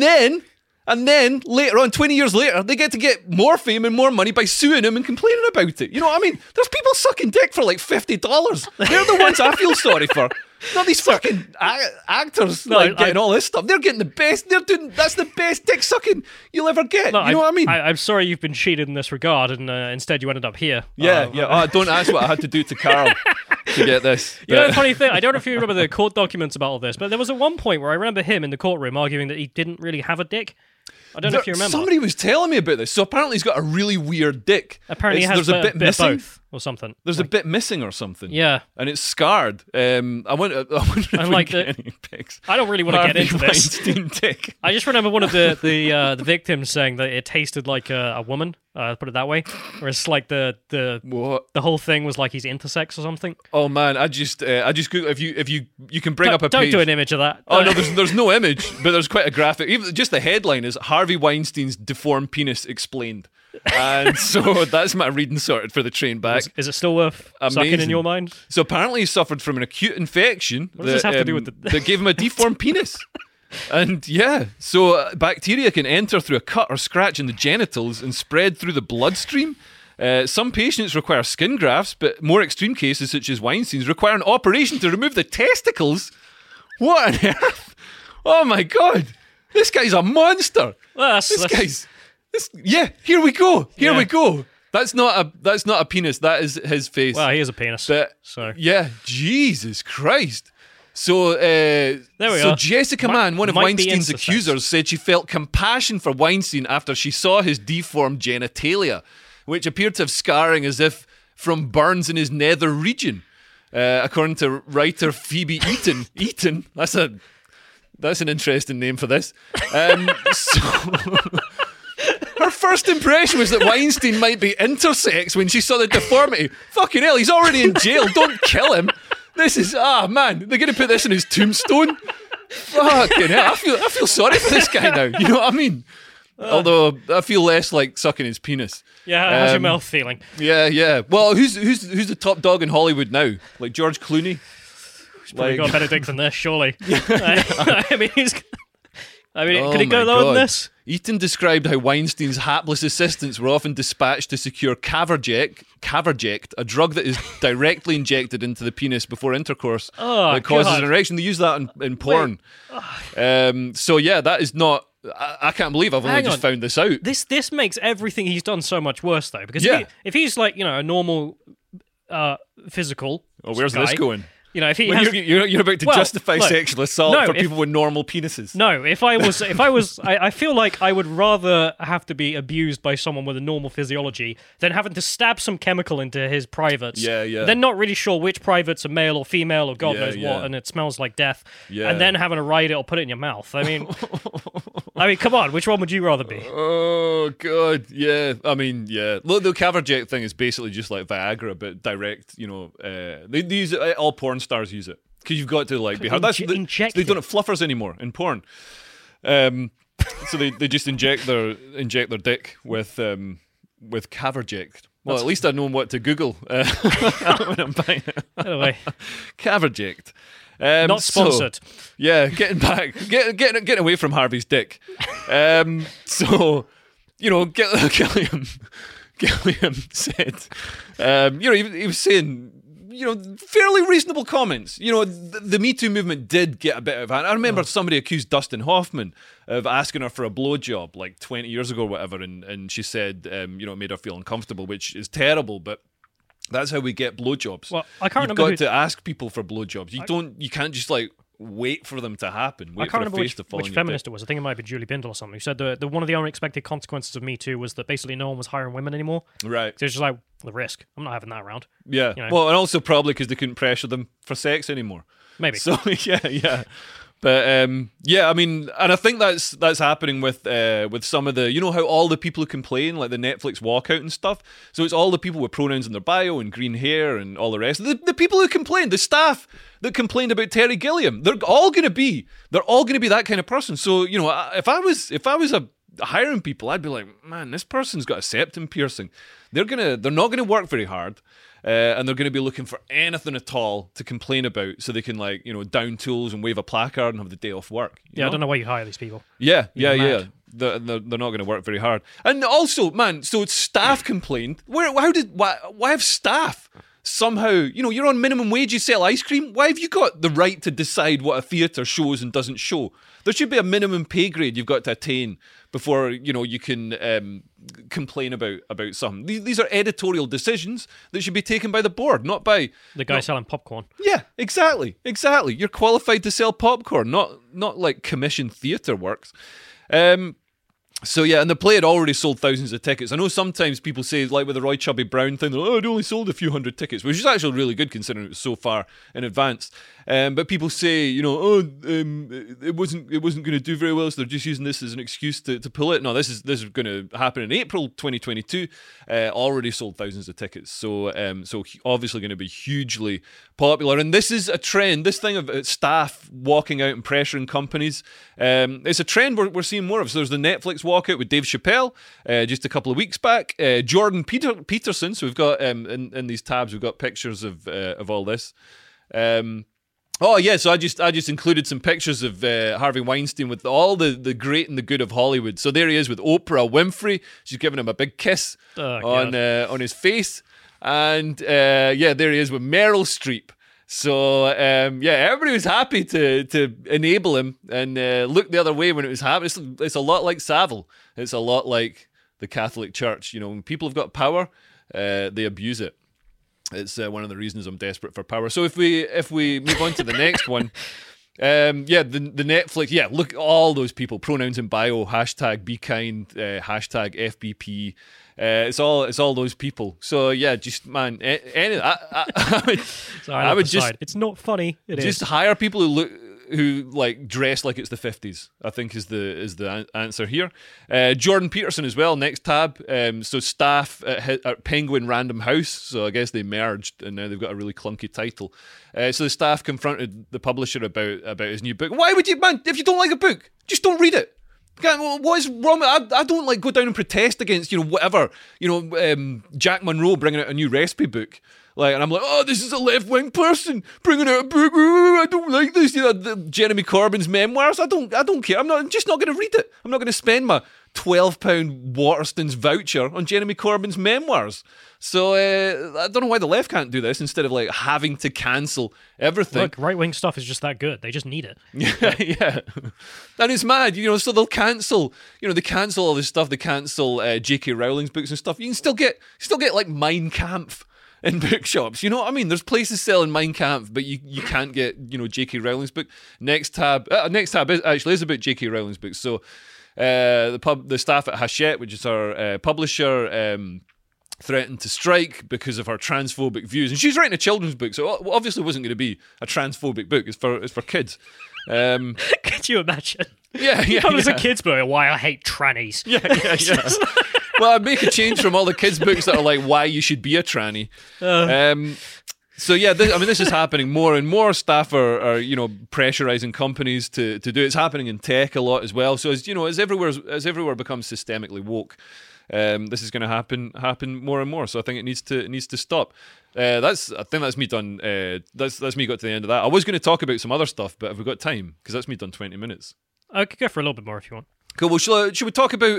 And then later on, 20 years later, they get to get more fame and more money by suing him and complaining about it. You know what I mean? There's people sucking dick for like $50. They're the ones I feel sorry for. Not these fucking actors getting all this stuff. They're getting the best. That's the best dick sucking you'll ever get. You know what I mean? I'm sorry you've been cheated in this regard, and instead you ended up here. Yeah. Don't ask what I had to do to Carl to get this. You know the funny thing? I don't know if you remember the court documents about all this, but there was at one point where I remember him in the courtroom arguing that he didn't really have a dick. I don't know if you remember. Somebody was telling me about this. So apparently he's got a really weird dick. Apparently he has there's a bit missing both or something. There's a bit missing or something. Yeah. And it's scarred. I wonder if we get any pics. I don't really want to get into this. Dick. I just remember one of the victims saying that it tasted like a woman. Put it that way. Whereas like the whole thing was like he's intersex or something. Oh man, I just Google if you can bring up a Don't page. do an image of that. Oh no, there's no image, but there's quite a graphic. Even just the headline is Harvey Weinstein's deformed penis explained, and so that's my reading sorted for the train back. Is it still worth sucking in your mind? So apparently he suffered from an acute infection what does this have to do with that gave him a deformed penis. And yeah, so bacteria can enter through a cut or scratch in the genitals and spread through the bloodstream. Some patients require skin grafts, but more extreme cases, such as Weinstein's, require an operation to remove the testicles. What on earth? Oh my God, this guy's a monster. Well, here we go. Here we go. That's not a penis. That is his face. Well, he is a penis. But so yeah, Jesus Christ. So, there we so are. Jessica Mann, one of Weinstein's accusers, said she felt compassion for Weinstein after she saw his deformed genitalia, which appeared to have scarring as if from burns in his nether region. According to writer Phoebe Eaton. Eaton? That's an interesting name for this. So her first impression was that Weinstein might be intersex when she saw the deformity. Fucking hell, he's already in jail. Don't kill him. This is, man, they're going to put this in his tombstone. Fucking hell, I feel sorry for this guy now. You know what I mean? Although I feel less like sucking his penis. Yeah, how's your mouth feeling? Yeah. Well, who's the top dog in Hollywood now? Like George Clooney? He's probably got a better dick than this, surely. I mean, I mean, could it go lower than this? Eaton described how Weinstein's hapless assistants were often dispatched to secure Caverject, a drug that is directly injected into the penis before intercourse that causes an erection. They use that in porn. So yeah, that is not... I can't believe I've only just found this out. This makes everything he's done so much worse, though. Because if he's like, a normal physical where's guy, this going? If he you're about to justify sexual assault for people with normal penises. No, if I was, I feel like I would rather have to be abused by someone with a normal physiology than having to stab some chemical into his privates. Yeah. Then not really sure which privates are male or female or God knows what, and it smells like death. Yeah. And then having to write it or put it in your mouth. I mean, come on, which one would you rather be? Oh God, yeah. I mean, yeah. Look, the Caverject thing is basically just like Viagra, but direct. They use it, all porn stars use it because you've got to like be hard. They don't have fluffers anymore in porn, so they just inject their dick with Caverject. Well, at least I know what to Google when I'm buying it. Anyway, Caverject. Not sponsored. Getting back, getting away from Harvey's dick. Gilliam said, he was saying, fairly reasonable comments. The Me Too movement did get a bit of... I remember somebody accused Dustin Hoffman of asking her for a blowjob like 20 years ago or whatever, and she said, it made her feel uncomfortable, which is terrible, but that's how we get blowjobs. Well, I can't remember. You've got to ask people for blowjobs. You can't just like wait for them to happen. I can't remember which feminist it was. I think it might have been Julie Bindel or something, who said the one of the unexpected consequences of Me Too was that basically no one was hiring women anymore. Right. So it's just like, the risk. I'm not having that around. Yeah. Well, and also probably because they couldn't pressure them for sex anymore. Maybe. So, yeah. But, I mean, and I think that's happening with some of the, how all the people who complain, like the Netflix walkout and stuff, so it's all the people with pronouns in their bio and green hair and all the rest. The people who complained, the staff that complained about Terry Gilliam, they're all going to be that kind of person. So, if I was hiring people, I'd be like, man, this person's got a septum piercing. They're not gonna work very hard, and they're gonna be looking for anything at all to complain about, so they can down tools and wave a placard and have the day off work. I don't know why you hire these people. Yeah. They're not going to work very hard. And also, man, so staff complained. Why have staff somehow? You're on minimum wage. You sell ice cream. Why have you got the right to decide what a theatre shows and doesn't show? There should be a minimum pay grade you've got to attain before you can complain about something. These are editorial decisions that should be taken by the board, not by the guy selling popcorn. Yeah, exactly. You're qualified to sell popcorn, not like commission theatre works. So yeah, and the play had already sold thousands of tickets. I know sometimes people say, like with the Roy Chubby Brown thing, it only sold a few hundred tickets, which is actually really good considering it was so far in advance. But people say, it wasn't going to do very well, so they're just using this as an excuse to pull it. No, this is going to happen in April 2022. Already sold thousands of tickets, so obviously going to be hugely popular. And this is a trend. This thing of staff walking out and pressuring companies, it's a trend we're seeing more of. So there's the Netflix walkout with Dave Chappelle just a couple of weeks back. Jordan Peterson. So we've got in these tabs, we've got pictures of all this. Oh yeah, so I just included some pictures of Harvey Weinstein with all the great and the good of Hollywood. So there he is with Oprah Winfrey. She's giving him a big kiss on his face, and there he is with Meryl Streep. So everybody was happy to enable him and look the other way when it was happening. It's a lot like Savile. It's a lot like the Catholic Church. When people have got power, they abuse it. It's one of the reasons I'm desperate for power. So if we move on to the next one, the Netflix, look, all those people, pronouns in bio, hashtag be kind, hashtag FBP. It's all those people. So yeah, just man, I would just. It's not funny. Just hire people who like dress like it's the 50s, I think is the answer here. Jordan Peterson as well, next tab. So staff at Penguin Random House, so I guess they merged and now they've got a really clunky title. So the staff confronted the publisher about his new book. Why would you, man, if you don't like a book, just don't read it. What is wrong with I don't like go down and protest against whatever Jack Monroe bringing out a new recipe book. Like, and I'm like, oh, this is a left-wing person bringing out a book. Ooh, I don't like this. You know, Jeremy Corbyn's memoirs. I don't care. I'm just not going to read it. I'm not going to spend my £12 Waterstones voucher on Jeremy Corbyn's memoirs. So I don't know why the left can't do this instead of like having to cancel everything. Look, right-wing stuff is just that good. They just need it. Yeah. And it's mad, you know, so they'll cancel, you know, they cancel all this stuff. They cancel J.K. Rowling's books and stuff. You can still get like Mein Kampf in bookshops. You know what I mean? There's places selling Mein Kampf, but you can't get, you know, J.K. Rowling's book. Next tab is about J.K. Rowling's books. So the staff at Hachette, which is our publisher, threatened to strike because of her transphobic views. And she's writing a children's book, so it obviously wasn't going to be a transphobic book. It's for kids. Could you imagine? Yeah. It was a kid's book. Why I hate trannies. Yeah. Well, I'd make a change from all the kids' books that are like why you should be a tranny. So yeah, this is happening. More and more staff are you know, pressurizing companies to do it. It's happening in tech a lot as well. So as everywhere becomes systemically woke, this is going to happen more and more. So I think it needs to stop. I think that's me done. That's me got to the end of that. I was going to talk about some other stuff, but have we got time? Because that's me done 20 minutes. I could go for a little bit more if you want. Cool. Well, should we talk about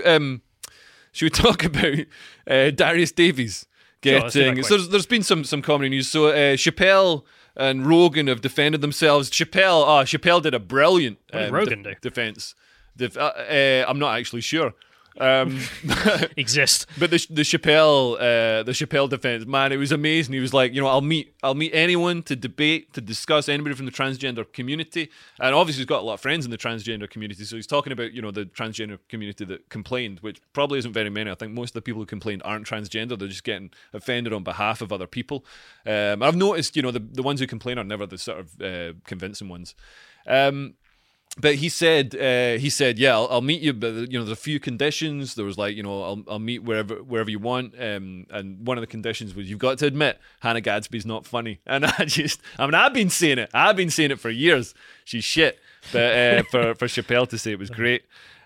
Darius Davies getting? So there's been some comedy news. So Chappelle and Rogan have defended themselves. Chappelle did a brilliant What did Rogan do? defense. I'm not actually sure. Exist. But the Chappelle defense, man, it was amazing. He was like, you know, I'll meet anyone to debate, to discuss, anybody from the transgender community. And obviously he's got a lot of friends in the transgender community, so he's talking about, you know, the transgender community that complained, which probably isn't very many. I think most of the people who complained aren't transgender. They're just getting offended on behalf of other people. I've noticed, you know, the ones who complain are never the sort of convincing ones. But he said, yeah, I'll meet you, but you know, there's a few conditions. There was like, you know, I'll meet wherever you want. And one of the conditions was you've got to admit Hannah Gadsby's not funny. And I've been saying it for years. She's shit. But for Chappelle to say it was great.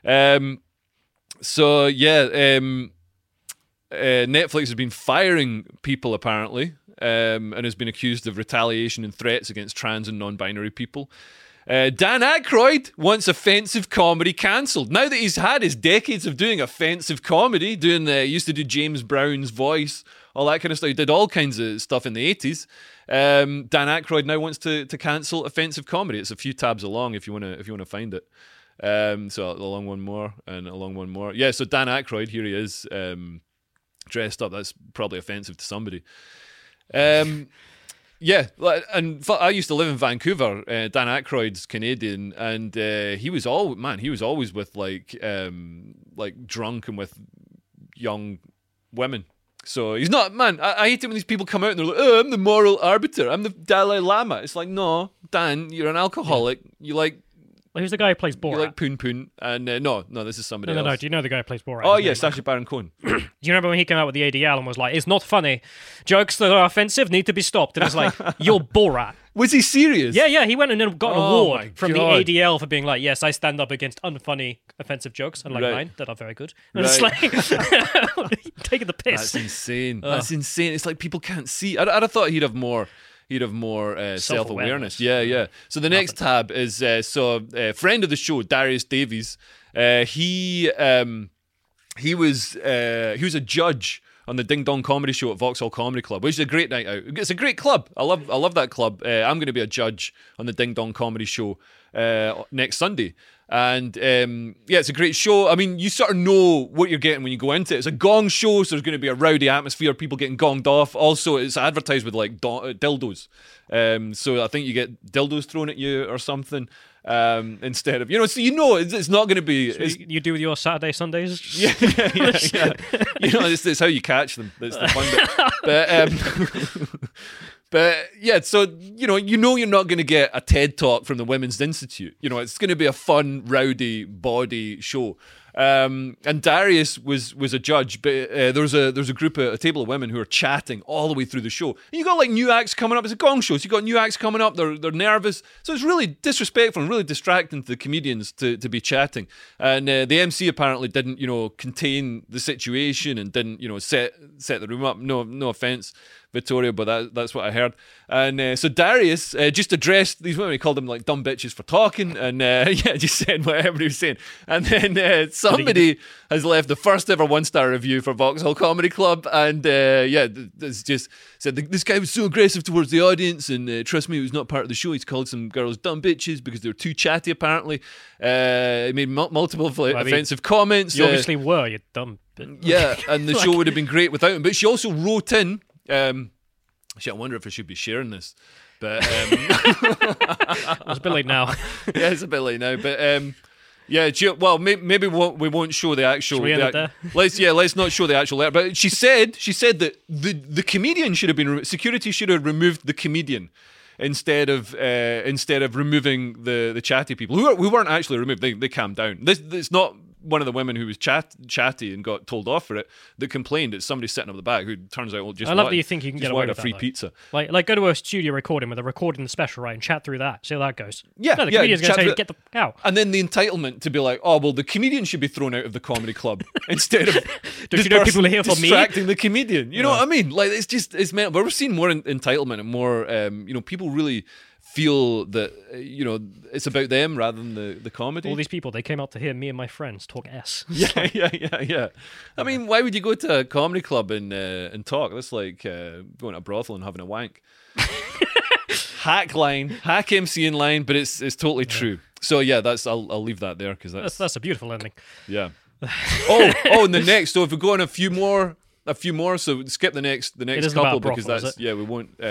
So yeah, Netflix has been firing people apparently, and has been accused of retaliation and threats against trans and non-binary people. Dan Aykroyd wants offensive comedy cancelled. Now that he's had his decades of doing offensive comedy, he used to do James Brown's voice, all that kind of stuff. He did all kinds of stuff in the 80s. Dan Aykroyd now wants to cancel offensive comedy. It's a few tabs along if you want to find it. So along one more and along one more. Yeah, so Dan Aykroyd, here he is, dressed up. That's probably offensive to somebody. Yeah, and I used to live in Vancouver. Dan Aykroyd's Canadian, and he was always with like drunk and with young women. So he's not, man. I hate it when these people come out and they're like, "Oh, I'm the moral arbiter. I'm the Dalai Lama." It's like, no, Dan, you're an alcoholic. You like. Well, who's the guy who plays Borat? You like Poon Poon, and no, this is somebody else. No. Do you know the guy who plays Borat? Oh yeah, Sacha Baron Cohen. Do you remember when he came out with the ADL and was like, "It's not funny. Jokes that are offensive need to be stopped." And it's like, "You're Borat." Was he serious? Yeah. He went and got an award from the God. ADL for being like, "Yes, I stand up against unfunny, offensive jokes, unlike mine that are very good." And it's like taking the piss. That's insane. That's insane. It's like people can't see. I'd have thought he'd have more self-awareness. Yeah. So the next tab is friend of the show, Darius Davies. He was a judge on the Ding Dong Comedy Show at Vauxhall Comedy Club, which is a great night out. It's a great club. I love that club. I'm going to be a judge on the Ding Dong Comedy Show next Sunday. And it's a great show. I mean, you sort of know what you're getting when you go into it. It's a gong show, so there's going to be a rowdy atmosphere, people getting gonged off. Also, it's advertised with like dildos. So I think you get dildos thrown at you or something instead of, so it's not going to be. So you do with your Saturday, Sundays? Yeah. It's how you catch them. That's the fun bit. But yeah, so you're not going to get a TED Talk from the Women's Institute. It's going to be a fun, rowdy, bawdy show. And Darius was a judge, but there's a table of women who are chatting all the way through the show. And you got like new acts coming up. It's a gong show, so you got new acts coming up. They're nervous, so it's really disrespectful and really distracting to the comedians to be chatting. And the MC apparently didn't contain the situation and didn't set the room up. No offense, Vittorio, but that's what I heard. And so Darius just addressed these women. He called them like dumb bitches for talking, and just said whatever he was saying. And then somebody has left the first ever 1-star review for Vauxhall Comedy Club, and it's just said this guy was so aggressive towards the audience, and trust me, he was not part of the show. He's called some girls dumb bitches because they were too chatty. Apparently, he made multiple offensive comments. You obviously were, you dumb bitch. Yeah, and the show would have been great without him. But she also wrote in. Actually, I wonder if I should be sharing this, but it's a bit late now. Yeah, it's a bit late now, but maybe we won't show the actual. Should we end it there? Let's not show the actual letter. But she said that the comedian should have been security should have removed the comedian instead of removing the chatty people who weren't actually removed. They calmed down. It's not one of the women who was chatty and got told off for it that complained. It's somebody sitting up the back who turns out just I love that you think you can get away with a free that, pizza. Like go to a studio recording where they're recording the special, right, and chat through that. See how that goes. Yeah, no, the comedian's going to tell you, get the out. And then the entitlement to be like, oh well, the comedian should be thrown out of the comedy club instead of don't you know people are here for me distracting the comedian. You know what I mean? Like it's meant. But we're seeing more entitlement and more. People really feel that it's about them rather than the comedy. All these people, they came out to hear me and my friends talk S. Yeah. I mean, why would you go to a comedy club and talk? That's like going to a brothel and having a wank. Hack MCing line, but it's totally true. So yeah, I'll leave that there because that's a beautiful ending. Yeah. And the next. So if we go on a few more. So skip the next couple because that's we won't.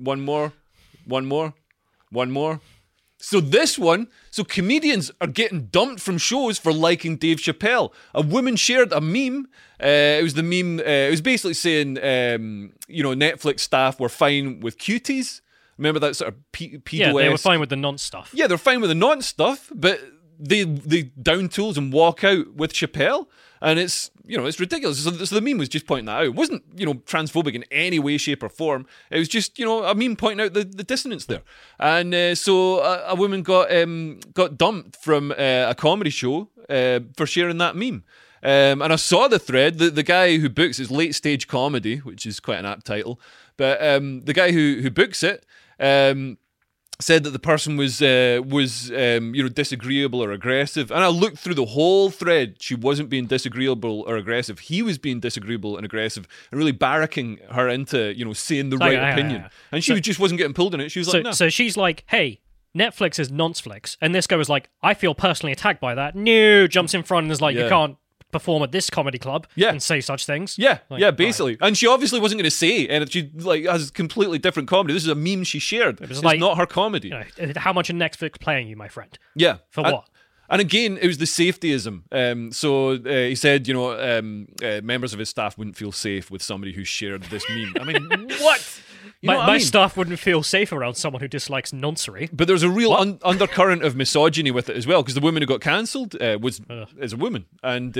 One more. So this one, comedians are getting dumped from shows for liking Dave Chappelle. A woman shared a meme. It was the meme. It was basically saying, Netflix staff were fine with cuties. Remember that sort of pedo. Yeah, they were fine with the nonce stuff. Yeah, they're fine with the nonce stuff, but they down tools and walk out with Chappelle. And it's ridiculous. So the meme was just pointing that out. It wasn't, transphobic in any way, shape, or form. It was just, a meme pointing out the dissonance there. And so a woman got dumped from a comedy show for sharing that meme. And I saw the thread. The guy who books his late stage comedy, which is quite an apt title, but the guy who books it. Said that the person was disagreeable or aggressive, and I looked through the whole thread. She wasn't being disagreeable or aggressive. He was being disagreeable and aggressive, and really barracking her into saying the right opinion. And she just wasn't getting pulled in it. She was like, no. So she's like, hey, Netflix is nonsflix, and this guy was like, I feel personally attacked by that. No, jumps in front and is like, you can't perform at this comedy club and say such things. Basically. Right. And she obviously wasn't going to say, and she has completely different comedy. This is a meme she shared. It's not her comedy. How much are Netflix playing you, my friend? Yeah. For what? And again, it was the safetyism. So he said, members of his staff wouldn't feel safe with somebody who shared this meme. I mean, what? My staff wouldn't feel safe around someone who dislikes noncery. But there's a real undercurrent of misogyny with it as well, because the woman who got cancelled is a woman, and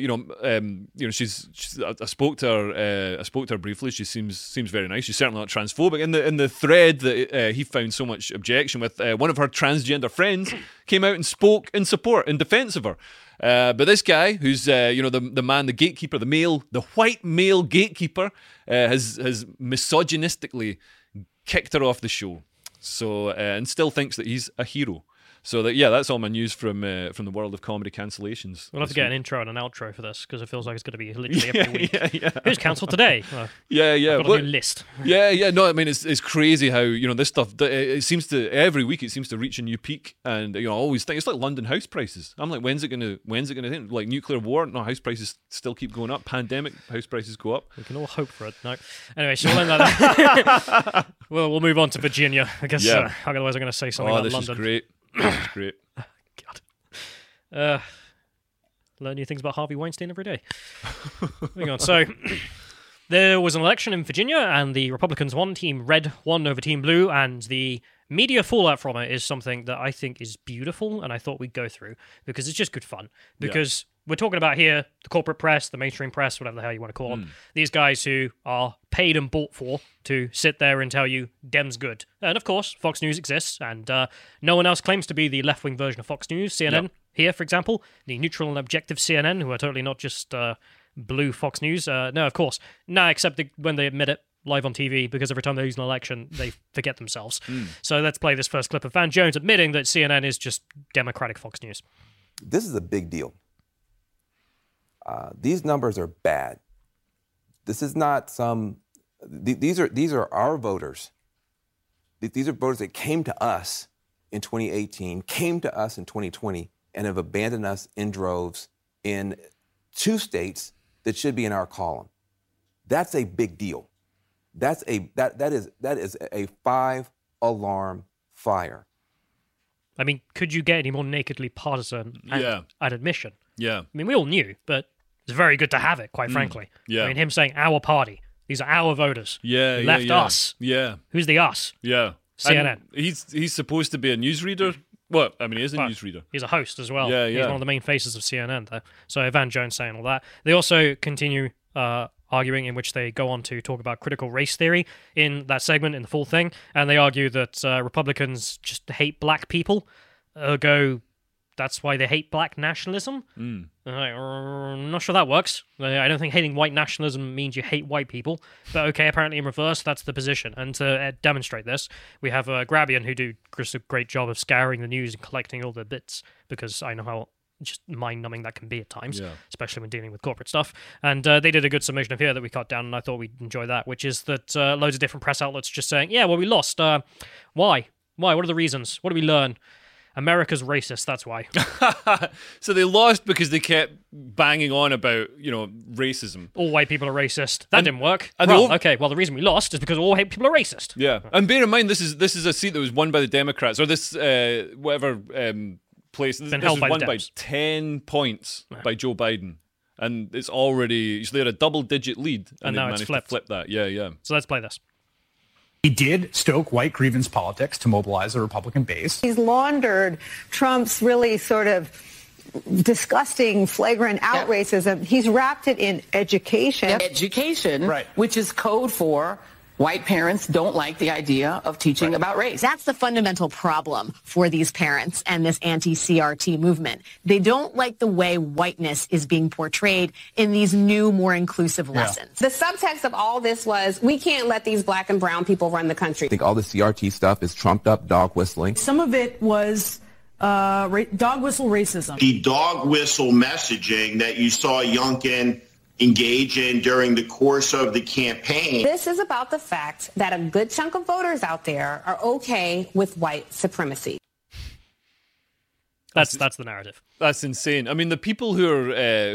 she's I spoke to her briefly. She seems very nice. She's certainly not transphobic. In the thread that he found so much objection with, one of her transgender friends came out and spoke in support, in defence of her. But this guy, who's the man, the gatekeeper, the white male gatekeeper, has misogynistically kicked her off the show. So and still thinks that he's a hero. So that's all my news from the world of comedy cancellations. We'll have to get an intro and an outro for this because it feels like it's going to be literally every week. Yeah. Who's cancelled today? I've got a new list. No, I mean it's crazy how this stuff. It seems to every week it seems to reach a new peak, and I always think it's like London house prices. I'm like, when's it gonna hit? Like nuclear war? No, house prices still keep going up. Pandemic, house prices go up. We can all hope for it. No, anyway, so we'll end that. We'll move on to Virginia. I guess. Otherwise, I'm going to say something about London. This is great. This is great. God. Learn new things about Harvey Weinstein every day. Moving on. So, there was an election in Virginia, and the Republicans won. Team Red won over Team Blue, and the media fallout from it is something that I think is beautiful, and I thought we'd go through, because it's just good fun. Because we're talking about here the corporate press, the mainstream press, whatever the hell you want to call them, these guys who are paid and bought for to sit there and tell you Dem's good. And of course, Fox News exists, and no one else claims to be the left-wing version of Fox News. CNN here, for example, the neutral and objective CNN, who are totally not just blue Fox News. No, of course. No, except when they admit it, live on TV because every time they lose an election, they forget themselves. So let's play this first clip of Van Jones admitting that CNN is just Democratic Fox News. This is a big deal. These numbers are bad. This is not some. These are our voters. These are voters that came to us in 2018, came to us in 2020, and have abandoned us in droves in 2 states that should be in our column. That's a big deal. That is a 5-alarm fire. I mean, could you get any more nakedly partisan an admission? Yeah. I mean, we all knew, but it's very good to have it, quite frankly. Yeah. I mean, him saying our party, these are our voters. Yeah, left us. Yeah. Who's the us? Yeah. CNN. And he's supposed to be a newsreader. Well, I mean, he is a newsreader. He's a host as well. Yeah, He's yeah. one of the main faces of CNN, though. So Van Jones saying all that. They also continue arguing, in which they go on to talk about critical race theory in that segment, in the full thing, and they argue that Republicans just hate black people. That's why they hate black nationalism. I'm not sure that works. I don't think hating white nationalism means you hate white people. But okay, apparently in reverse, that's the position. And to demonstrate this, we have Grabian, who do just a great job of scouring the news and collecting all the bits, because I know how just mind-numbing that can be at times, especially when dealing with corporate stuff. And they did a good summation of here that we cut down, and I thought we'd enjoy that, which is that loads of different press outlets just saying, yeah, well, we lost. Why? What are the reasons? What did we learn? America's racist, that's why. So they lost because they kept banging on about, racism. All white people are racist. That didn't work. And the reason we lost is because all white people are racist. Yeah. And bear in mind, this is a seat that was won by the Democrats, or this place. This was won by 10 points by Joe Biden. And it's already, so they had a double-digit lead. And now it's managed flipped. to flip that. Yeah. So let's play this. He did stoke white grievance politics to mobilize the Republican base. He's laundered Trump's really sort of disgusting, flagrant out racism. He's wrapped it in education. Education, right, which is code for white parents don't like the idea of teaching about race. That's the fundamental problem for these parents and this anti-CRT movement. They don't like the way whiteness is being portrayed in these new, more inclusive lessons. The subtext of all this was, we can't let these black and brown people run the country. I think all the CRT stuff is trumped up dog whistling. Some of it was dog whistle racism. The dog whistle messaging that you saw Youngkin engage in during the course of the campaign. This is about the fact that a good chunk of voters out there are okay with white supremacy. That's the narrative. That's insane. I mean, the people who are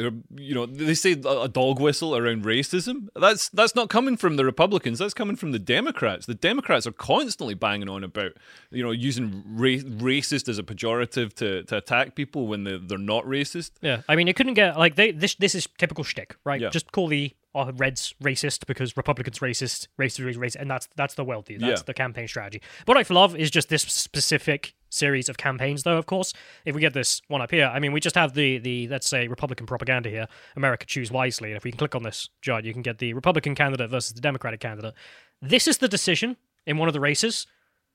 they say a dog whistle around racism. That's not coming from the Republicans. That's coming from the Democrats. The Democrats are constantly banging on about, using racist as a pejorative to attack people when they're not racist. Yeah, I mean, it couldn't get this is typical shtick, right? Yeah. Just call the Reds racist because Republicans racist, and that's the worldview. That's the campaign strategy. What I love is just this specific series of campaigns, though. Of course, if we get this one up here, I mean, we just have the let's say Republican propaganda here. America choose wisely, and if we can click on this, John, you can get the Republican candidate versus the Democratic candidate. This is the decision in one of the races.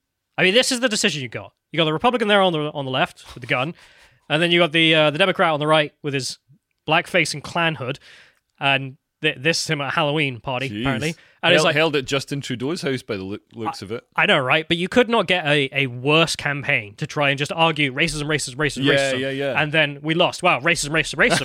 I mean, this is the decision you got. You got the Republican there on the left with the gun, and then you got the Democrat on the right with his blackface and Klan hood, and this is him at a Halloween party, apparently. And it's held at Justin Trudeau's house by the looks of it. I know, right? But you could not get a worse campaign to try and just argue racism. Yeah. And then we lost. Wow, racism.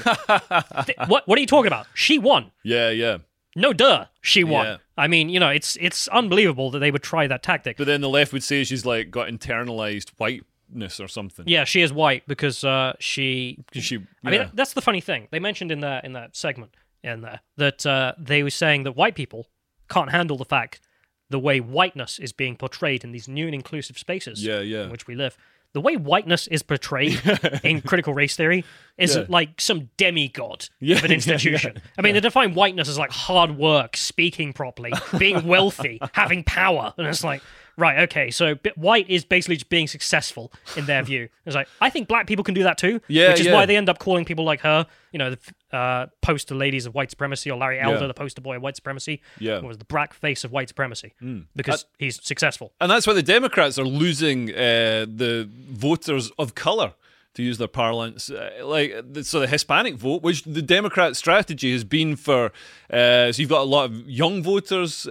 What are you talking about? She won. Yeah. No, duh. She won. Yeah. I mean, it's unbelievable that they would try that tactic. But then the left would say she's got internalized whiteness or something. Yeah, she is white because she. Yeah. I mean, that's the funny thing. They mentioned in that segment in there that they were saying that white people can't handle the fact the way whiteness is being portrayed in these new and inclusive spaces in which we live. The way whiteness is portrayed in critical race theory is like some demigod of an institution. I mean, they define whiteness as like hard work, speaking properly, being wealthy, having power. And it's like, right, okay, so white is basically just being successful in their view. It's like, I think black people can do that too, which is why they end up calling people like her, the poster ladies of white supremacy, or Larry Elder, the poster boy of white supremacy, was the black face of white supremacy, because he's successful. And that's why the Democrats are losing the voters of color. to use their parlance. So the Hispanic vote, which the Democrat strategy has been for, so you've got a lot of young voters,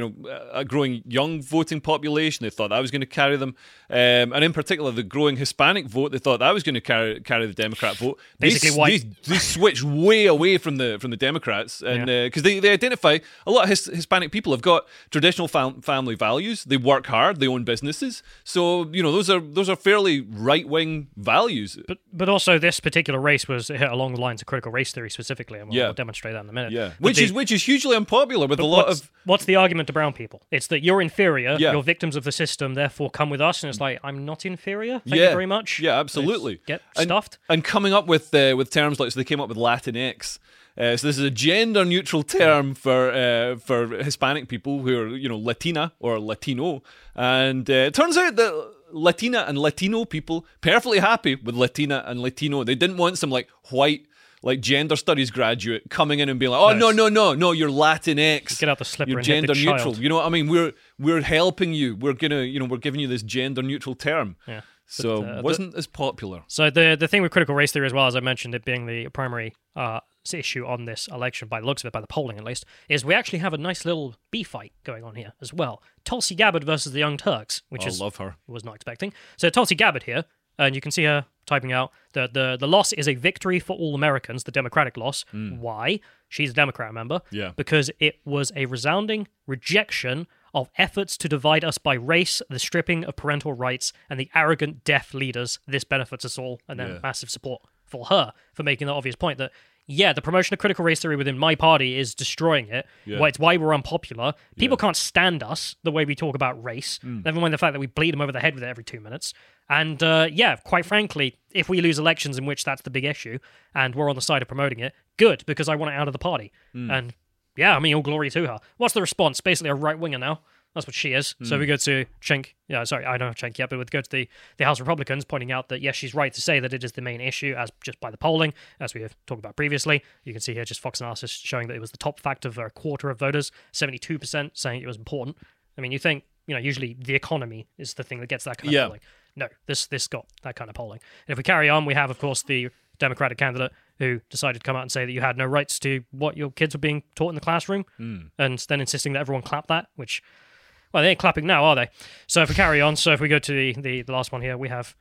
a growing young voting population. They thought that was going to carry them. And in particular, the growing Hispanic vote, they thought that was going to carry the Democrat vote. Basically, white. They switched way away from the Democrats, and because they identify a lot of Hispanic people have got traditional family values. They work hard. They own businesses. So those are fairly right wing values. But also this particular race was hit along the lines of critical race theory specifically, and we'll demonstrate that in a minute. Yeah, which is hugely unpopular with a lot of. What's the argument to brown people? It's that you're inferior, you're victims of the system, therefore come with us. And it's like, I'm not inferior. Thank you very much. Yeah, absolutely. Get stuffed. And coming up with terms like, so they came up with Latinx. So this is a gender-neutral term for Hispanic people who are Latina or Latino, and it turns out that Latina and Latino people perfectly happy with Latina and Latino. They didn't want some white gender studies graduate coming in and being like, oh no, you're Latinx. Get out the slipper. You're and gender hit the neutral. child. You know what I mean? We're helping you. We're giving you this gender neutral term. Yeah. So wasn't as popular. So the thing with critical race theory as well, as I mentioned, it being the primary issue on this election, by the looks of it, by the polling at least, is we actually have a nice little beef fight going on here as well. Tulsi Gabbard versus the Young Turks, which love her. Was not expecting. So Tulsi Gabbard here, and you can see her typing out that the loss is a victory for all Americans, the Democratic loss. Why? She's a Democrat, remember? Yeah. Because it was a resounding rejection of efforts to divide us by race, the stripping of parental rights, and the arrogant, deaf leaders. This benefits us all, and then massive support for her for making the obvious point that, the promotion of critical race theory within my party is destroying it. Yeah. It's why we're unpopular. People can't stand us the way we talk about race, never mind the fact that we bleed them over the head with it every 2 minutes. And quite frankly, if we lose elections in which that's the big issue, and we're on the side of promoting it, good, because I want it out of the party. And all glory to her. What's the response? Basically a right-winger now. That's what she is. So we go to Cenk. Yeah, sorry, I don't have Cenk yet, but we go to the House Republicans, pointing out that, yes, she's right to say that it is the main issue, as just by the polling, as we have talked about previously. You can see here just Fox analysis showing that it was the top factor for a quarter of voters, 72% saying it was important. I mean, you think, usually the economy is the thing that gets that kind of polling. No, this got that kind of polling. And if we carry on, we have, of course, the Democratic candidate who decided to come out and say that you had no rights to what your kids were being taught in the classroom, and then insisting that everyone clap that, which... Well, they ain't clapping now, are they? So if we carry on, if we go to the last one here, we have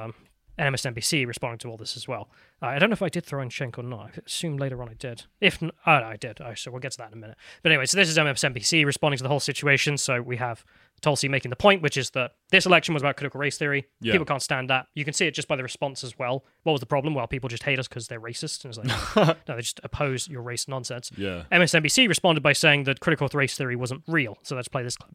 MSNBC responding to all this as well. I don't know if I did throw in Cenk or not. I assume later on I did. I did. So we'll get to that in a minute. But anyway, so this is MSNBC responding to the whole situation. So we have Tulsi making the point, which is that this election was about critical race theory. Yeah. People can't stand that. You can see it just by the response as well. What was the problem? Well, people just hate us because they're racist. And it's like, no, they just oppose your race nonsense. Yeah. MSNBC responded by saying that critical race theory wasn't real. So let's play this clip.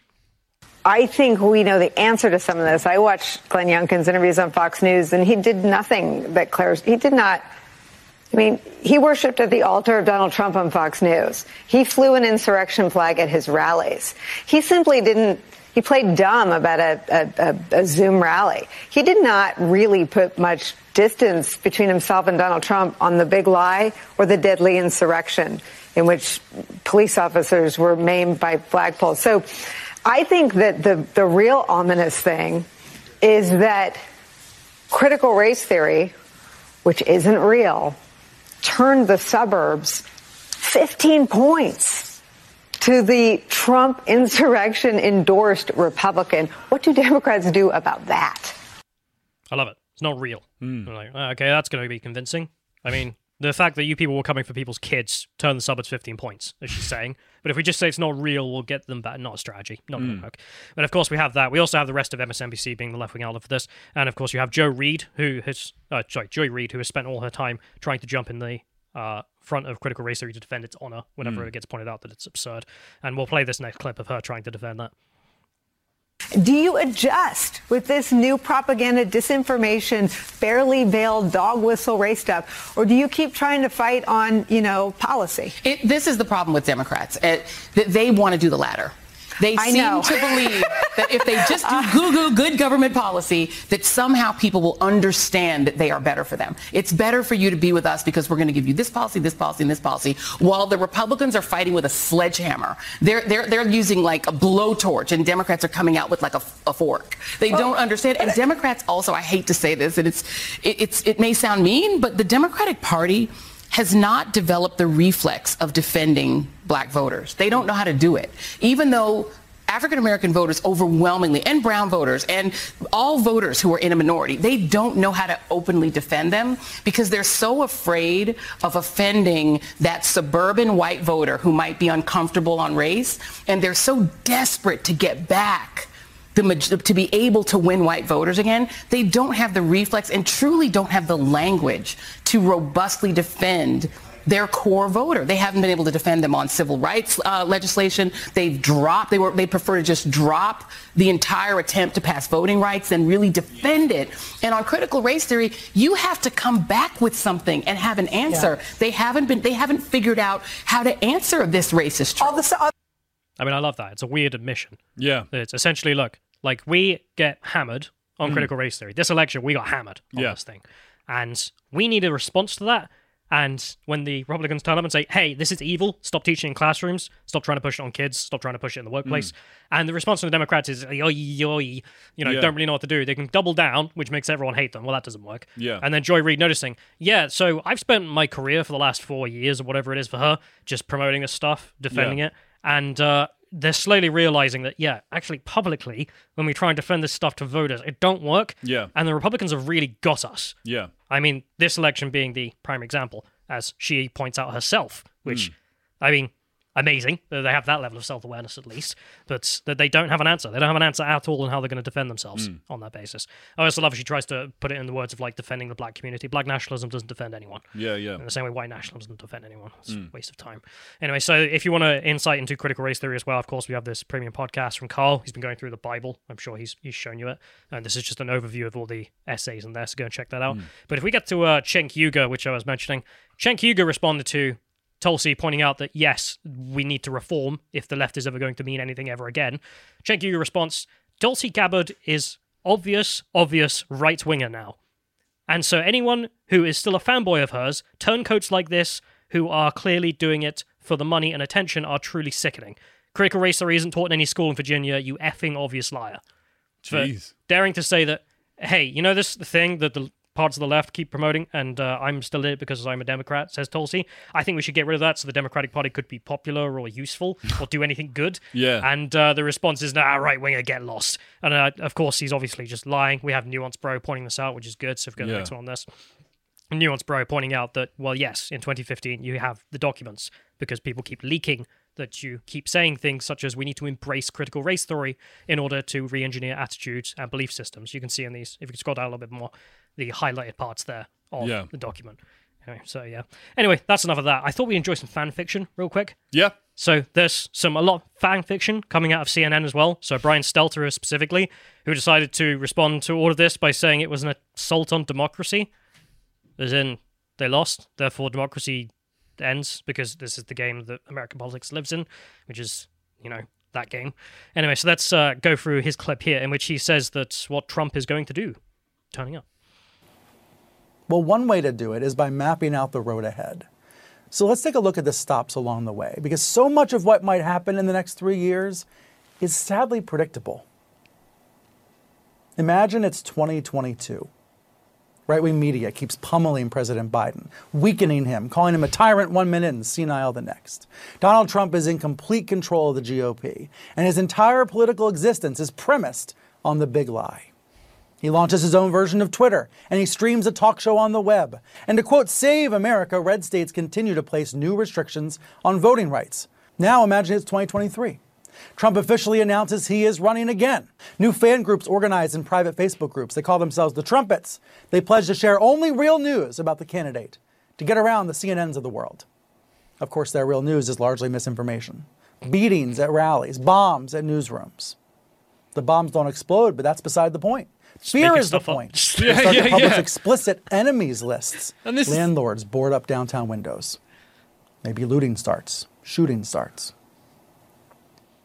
I think we know the answer to some of this. I watched Glenn Youngkin's interviews on Fox News, and he did nothing that he did not. I mean, he worshipped at the altar of Donald Trump on Fox News. He flew an insurrection flag at his rallies. He simply didn't. He played dumb about a Zoom rally. He did not really put much distance between himself and Donald Trump on the big lie or the deadly insurrection in which police officers were maimed by flagpoles. So I think that the real ominous thing is that critical race theory, which isn't real, turned the suburbs 15 points to the Trump insurrection-endorsed Republican. What do Democrats do about that? I love it. It's not real. I'm like, okay, that's going to be convincing. I mean, the fact that you people were coming for people's kids turned the suburbs 15 points, as she's saying. But if we just say it's not real, we'll get them back. Not a strategy. Not going to work. But of course, we have that. We also have the rest of MSNBC being the left-wing outlet for this. And of course, you have Joy Reid, who has spent all her time trying to jump in the front of critical race theory to defend its honor whenever it gets pointed out that it's absurd. And we'll play this next clip of her trying to defend that. Do you adjust with this new propaganda, disinformation, barely veiled dog whistle race stuff? Or do you keep trying to fight on, policy? This is the problem with Democrats. They want to do the latter. They seem to believe that if they just do good government policy, that somehow people will understand that they are better for them. It's better for you to be with us because we're going to give you this policy, this policy, and this policy, while the Republicans are fighting with a sledgehammer. They're using like a blowtorch, and Democrats are coming out with like a fork. They don't understand. And Democrats also, I hate to say this, and it may sound mean, but the Democratic Party has not developed the reflex of defending black voters. They don't know how to do it. Even though African-American voters overwhelmingly, and brown voters, and all voters who are in a minority, they don't know how to openly defend them because they're so afraid of offending that suburban white voter who might be uncomfortable on race, and they're so desperate to get back to be able to win white voters again. They don't have the reflex and truly don't have the language to robustly defend their core voter. They haven't been able to defend them on civil rights legislation. They prefer to just drop the entire attempt to pass voting rights than really defend it. And on critical race theory, you have to come back with something and have an answer. Yeah. They haven't figured out how to answer this racist truth. I mean, I love that. It's a weird admission. Yeah. It's essentially, look, like we get hammered on critical race theory. This election, we got hammered on this thing. And we need a response to that. And when the Republicans turn up and say, hey, this is evil, stop teaching in classrooms, stop trying to push it on kids, stop trying to push it in the workplace. And the response from the Democrats is, don't really know what to do. They can double down, which makes everyone hate them. Well, that doesn't work. Yeah. And then Joy Reid noticing, so I've spent my career for the last 4 years or whatever it is for her, just promoting this stuff, defending it. And they're slowly realizing that, actually publicly, when we try and defend this stuff to voters, it don't work. Yeah. And the Republicans have really got us. Yeah. I mean, this election being the prime example, as she points out herself, which, I mean, amazing that they have that level of self-awareness at least, but that they don't have an answer. They don't have an answer at all on how they're going to defend themselves on that basis. I also love she tries to put it in the words of like defending the black community. Black nationalism doesn't defend anyone. Yeah. In the same way white nationalism doesn't defend anyone. It's a waste of time. Anyway, so if you want an insight into critical race theory as well, of course, we have this premium podcast from Carl. He's been going through the Bible. I'm sure he's shown you it. And this is just an overview of all the essays in there, so go and check that out. But if we get to Cenk Uygur, which I was mentioning, Cenk Uygur responded to Tulsi pointing out that, yes, we need to reform if the left is ever going to mean anything ever again. Cenk Uygur response, Tulsi Gabbard is obvious right-winger now. And so anyone who is still a fanboy of hers, turncoats like this, who are clearly doing it for the money and attention, are truly sickening. Critical race theory isn't taught in any school in Virginia, you effing obvious liar. Jeez. For daring to say that, hey, you know this thing that the parts of the left keep promoting, and I'm still in it because I'm a Democrat, says Tulsi. I think we should get rid of that so the Democratic Party could be popular or useful or do anything good. Yeah. And the response is, nah, right-winger, get lost. And of course, he's obviously just lying. We have Nuance Bro pointing this out, which is good, so if we go to the next one on this. Nuance Bro pointing out that, well, yes, in 2015, you have the documents because people keep leaking that you keep saying things such as we need to embrace critical race theory in order to re-engineer attitudes and belief systems. You can see in these, if you can scroll down a little bit more, the highlighted parts there of the document. Anyway, that's enough of that. I thought we'd enjoy some fan fiction real quick. Yeah. So there's a lot of fan fiction coming out of CNN as well. So Brian Stelter specifically, who decided to respond to all of this by saying it was an assault on democracy. As in, they lost, therefore democracy ends, because this is the game that American politics lives in, which is, that game. Anyway, so let's go through his clip here in which he says that what Trump is going to do, turning up. Well, one way to do it is by mapping out the road ahead. So let's take a look at the stops along the way, because so much of what might happen in the next 3 years is sadly predictable. Imagine it's 2022. Right-wing media keeps pummeling President Biden, weakening him, calling him a tyrant 1 minute and senile the next. Donald Trump is in complete control of the GOP, and his entire political existence is premised on the big lie. He launches his own version of Twitter, and he streams a talk show on the web. And to quote Save America, red states continue to place new restrictions on voting rights. Now imagine it's 2023. Trump officially announces he is running again. New fan groups organized in private Facebook groups. They call themselves the Trumpets. They pledge to share only real news about the candidate to get around the CNNs of the world. Of course, their real news is largely misinformation. Beatings at rallies, bombs at newsrooms. The bombs don't explode, but that's beside the point. Fear is the point. They start to publish explicit enemies lists. And landlords board up downtown windows. Maybe looting starts, shooting starts.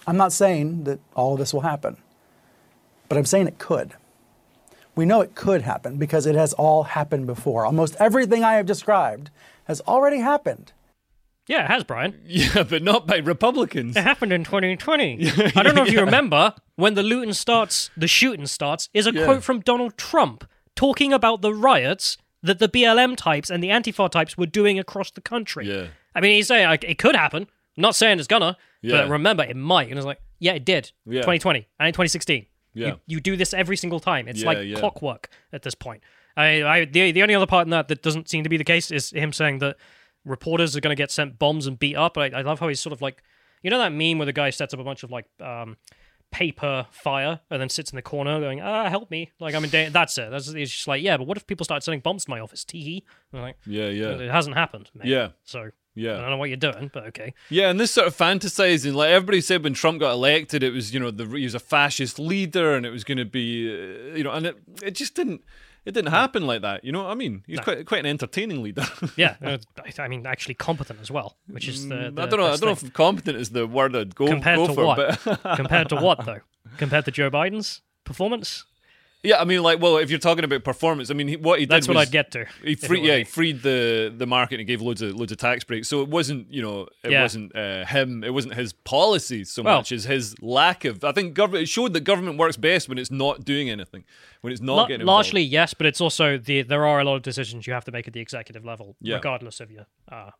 I'm not saying that all of this will happen, but I'm saying it could. We know it could happen because it has all happened before. Almost everything I have described has already happened. Yeah, it has, Brian. Yeah, but not by Republicans. It happened in 2020. I don't know if you remember, when the shooting starts, is a quote from Donald Trump talking about the riots that the BLM types and the Antifa types were doing across the country. Yeah. I mean, he's saying it could happen. I'm not saying it's gonna, Yeah. but remember, it might. And it's like, yeah, it did. Yeah. 2020 and in 2016. Yeah. You do this every single time. It's Yeah, like yeah. clockwork at this point. The only other part in that doesn't seem to be the case is him saying that reporters are going to get sent bombs and beat up. I love how he's sort of like, you know that meme where the guy sets up a bunch of like paper fire and then sits in the corner going, help me. Like, I'm in danger. That's it. It's just like, yeah, but what if people start sending bombs to my office? Tee-hee. I'm like, Yeah. it hasn't happened, mate. Yeah. So, Yeah. I don't know what you're doing, but okay. Yeah, and this sort of fantasizing, like everybody said when Trump got elected, it was, he was a fascist leader and it was going to be, and it just didn't happen like that. You know what I mean? He's quite an entertaining leader. Yeah, I mean, actually competent as well, which is the I don't know if competent is the word I'd go for. What? But Compared to what, though? Compared to Joe Biden's performance? Yeah, I mean, if you're talking about performance, I mean, what he did That's what was I'd get to. He freed the market and gave loads of tax breaks. So it wasn't, wasn't him. It wasn't his policies so much as his lack of. I think it showed that government works best when it's not doing anything, when it's not getting involved. Largely, yes, but it's also there are a lot of decisions you have to make at the executive level, regardless of your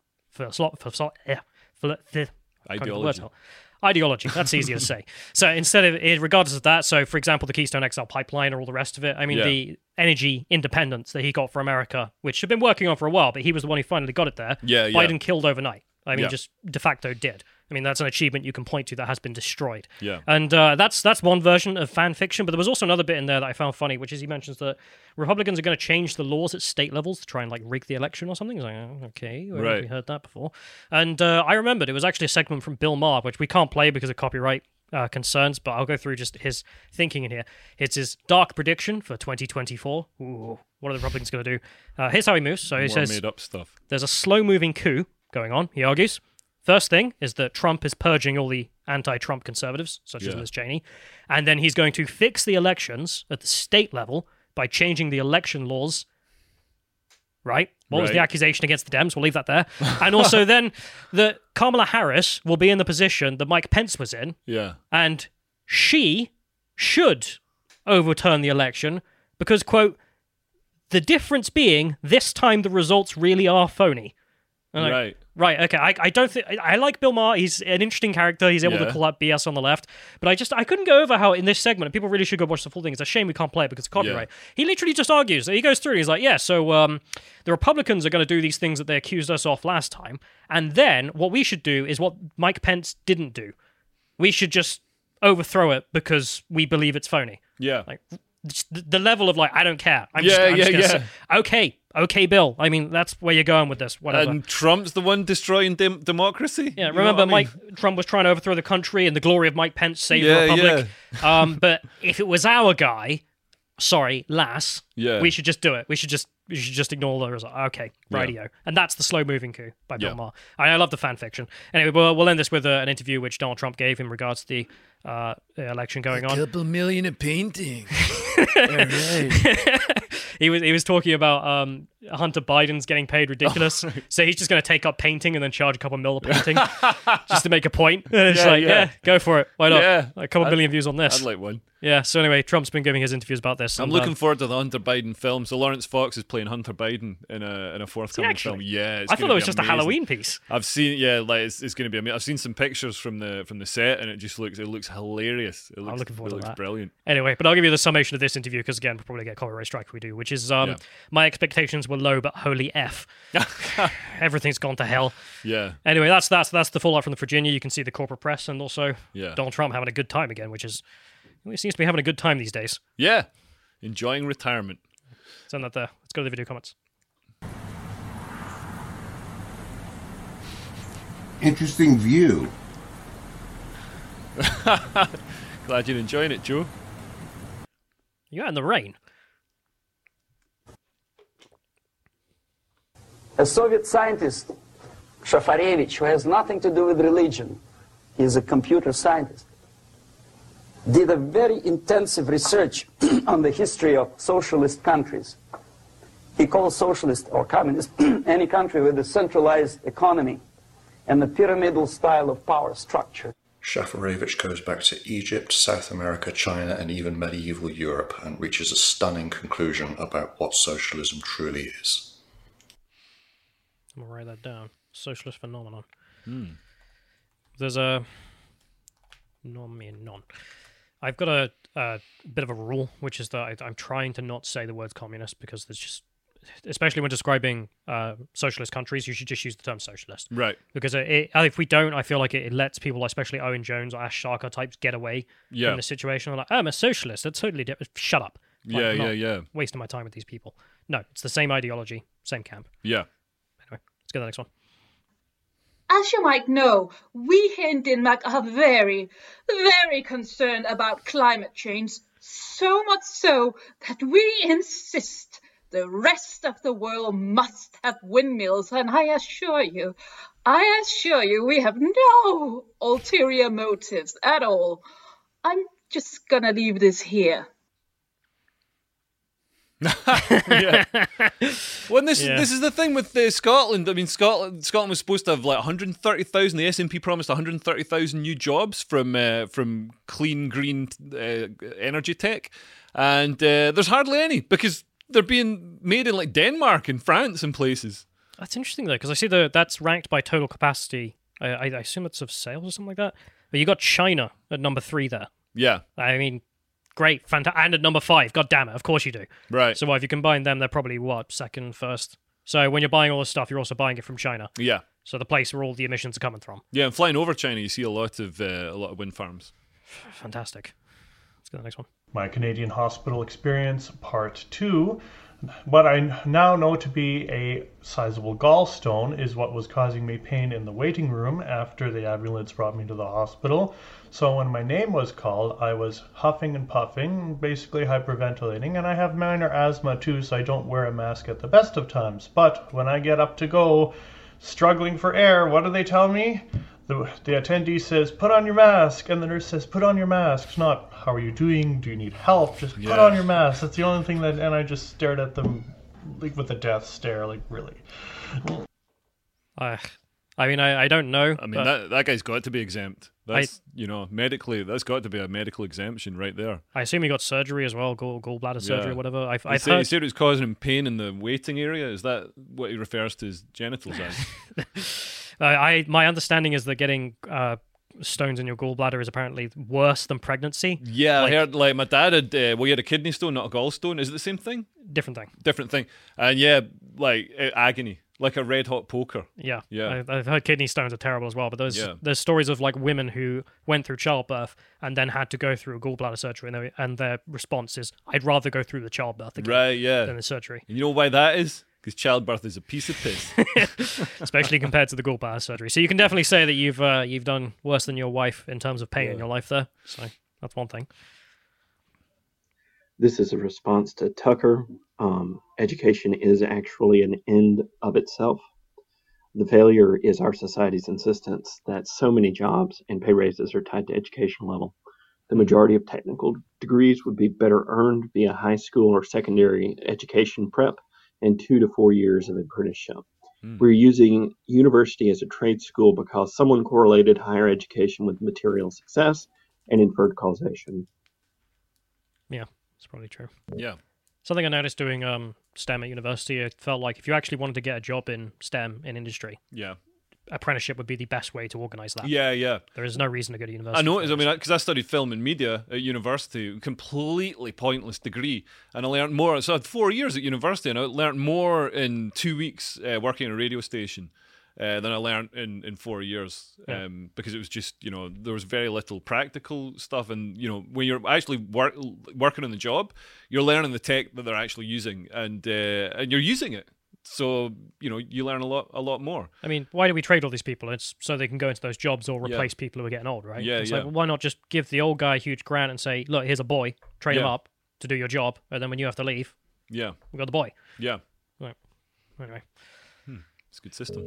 ideology. That's easier to say. So instead of it, regardless of that, so for example, the Keystone XL pipeline or all the rest of it, I mean, the energy independence that he got for America, which had been working on for a while, but he was the one who finally got it there. Biden killed overnight. I mean, just de facto did. I mean, that's an achievement you can point to that has been destroyed. Yeah. And that's one version of fan fiction, but there was also another bit in there that I found funny, which is he mentions that Republicans are going to change the laws at state levels to try and like rig the election or something. He's like, oh, okay, where have we heard that before? And I remembered it was actually a segment from Bill Maher, which we can't play because of copyright concerns, but I'll go through just his thinking in here. It's his dark prediction for 2024. Ooh, what are the Republicans going to do? Here's how he moves. So he says, made up stuff. There's a slow-moving coup going on, he argues. First thing is that Trump is purging all the anti-Trump conservatives, such as Liz Cheney, and then he's going to fix the elections at the state level by changing the election laws. Right? What was the accusation against the Dems? We'll leave that there. And also then that Kamala Harris will be in the position that Mike Pence was in. Yeah. And she should overturn the election because, quote, the difference being this time the results really are phony. Right, okay. I don't think I like Bill Maher. He's an interesting character. He's able to call out BS on the left. But I couldn't go over how in this segment, and people really should go watch the full thing. It's a shame we can't play it because of copyright. He literally just argues. He goes through and he's like, so the Republicans are going to do these things that they accused us of last time. And then what we should do is what Mike Pence didn't do. We should just overthrow it because we believe it's phony. Yeah. Like the level of like, I don't care. I'm just gonna say, okay, Bill. I mean, that's where you're going with this. Whatever. And Trump's the one destroying democracy? Yeah, remember Trump was trying to overthrow the country and the glory of Mike Pence saved the Republic. Yeah. But if it was our guy, Lass, we should just do it. We should just ignore the result. Okay, radio. Yeah. And that's the slow-moving coup by Bill Maher. I love the fan fiction. Anyway, we'll end this with an interview which Donald Trump gave in regards to the election going on. A couple million of paintings. He was talking about Hunter Biden's getting paid ridiculous, so he's just going to take up painting and then charge a couple mil a painting just to make a point. And it's go for it. Why not? Yeah. A couple million views on this. I'd like one. Yeah. So anyway, Trump's been giving his interviews about this. I'm looking forward to the Hunter Biden film. So Lawrence Fox is playing Hunter Biden in a forthcoming film. Yeah, I thought it was just amazing. A Halloween piece. I've seen. Yeah, like it's going to be amazing. I've seen some pictures from the set, and it looks hilarious. I'm looking forward to that. It looks brilliant. Anyway, but I'll give you the summation of this interview because again, we'll probably get copyright strike if we do. Which is my expectations were low, but holy F, everything's gone to hell. Yeah. Anyway, that's the fallout from the Virginia. You can see the corporate press and also Donald Trump having a good time again, which is he seems to be having a good time these days. Yeah, enjoying retirement. Send that there. Let's go to the video comments. Interesting view. Glad you're enjoying it, Joe. You're out in the rain. A Soviet scientist, Shafarevich, who has nothing to do with religion, he is a computer scientist. did a very intensive research on the history of socialist countries. He calls socialist or communist any country with a centralized economy and the pyramidal style of power structure. Shafarevich goes back to Egypt, South America, China, and even medieval Europe, and reaches a stunning conclusion about what socialism truly is. I'm going to write that down. Socialist phenomenon. Hmm. There's a... non. I've got a bit of a rule, which is that I'm trying to not say the words communist, because there's just... especially when describing socialist countries, you should just use the term socialist. Right. Because if we don't, I feel like it lets people, especially Owen Jones or Ash Sharkar types, get away from the situation. They're like, I'm a socialist. That's totally different. Shut up. Like, yeah. Wasting my time with these people. No, it's the same ideology, same camp. Yeah. Anyway, let's get the next one. As you might know, we here in Denmark are very, very concerned about climate change. So much so that we insist the rest of the world must have windmills, and I assure you, we have no ulterior motives at all. I'm just gonna leave this here. Yeah. Well, this is the thing with Scotland. I mean, Scotland was supposed to have like 130,000. The SNP promised 130,000 new jobs from clean green energy tech, and there's hardly any because they're being made in like Denmark and France and places. That's interesting though, because I see that's ranked by total capacity. I assume it's of sales or something like that. But you got China at number 3 there. Yeah. I mean, great, fantastic. And at number 5, god damn it, of course you do. Right. So if you combine them, they're probably second, first. So when you're buying all this stuff, you're also buying it from China. Yeah. So the place where all the emissions are coming from. Yeah, and flying over China, you see a lot of wind farms. Fantastic. Let's go to the next one. My Canadian hospital experience, part 2. What I now know to be a sizable gallstone is what was causing me pain in the waiting room after the ambulance brought me to the hospital. So when my name was called, I was huffing and puffing, basically hyperventilating, and I have minor asthma too, so I don't wear a mask at the best of times. But when I get up to go, struggling for air, what do they tell me? The attendee says, put on your mask, and the nurse says, put on your mask. It's not, how are you doing? Do you need help? Just put on your mask. That's the only thing and I just stared at them like with a death stare, like, really. I mean, I don't know. I mean, that guy's got to be exempt. That's, medically, that's got to be a medical exemption right there. I assume he got surgery as well, gallbladder surgery, or whatever. I've heard... He said it was causing him pain in the waiting area. Is that what he refers to his genitals as? My understanding is that getting stones in your gallbladder is apparently worse than pregnancy. Yeah, I heard, like, my dad had, he had a kidney stone, not a gallstone. Is it the same thing? Different thing. Different thing. And yeah, like, agony. Like a red hot poker. Yeah. Yeah. I've heard kidney stones are terrible as well, but there's stories of like women who went through childbirth and then had to go through a gallbladder surgery, and their response is, I'd rather go through the childbirth again than the surgery. And you know why that is? Because childbirth is a piece of piss. Especially compared to the gallbladder surgery. So you can definitely say that you've done worse than your wife in terms of pain in your life there. So that's one thing. This is a response to Tucker. Education is actually an end of itself. The failure is our society's insistence that so many jobs and pay raises are tied to education level. The majority of technical degrees would be better earned via high school or secondary education prep and 2 to 4 years of apprenticeship. We're using university as a trade school because someone correlated higher education with material success and inferred causation. Yeah, it's probably true. Yeah. Something I noticed doing STEM at university, it felt like if you actually wanted to get a job in STEM, in industry, apprenticeship would be the best way to organise that. Yeah. There is no reason to go to university. I noticed, because I studied film and media at university, completely pointless degree, and I learned more. So I had 4 years at university, and I learned more in 2 weeks working at a radio station than I learned in 4 years, because it was just, there was very little practical stuff, and when you're actually working on the job, you're learning the tech that they're actually using, and you're using it, so you learn a lot more. I mean, why do we trade all these people? It's so they can go into those jobs or replace people who are getting old, right? It's like, well, why not just give the old guy a huge grant and say, look, here's a boy, train him up to do your job, and then when you have to leave, we got the boy. Yeah. Right. Anyway. It's a good system.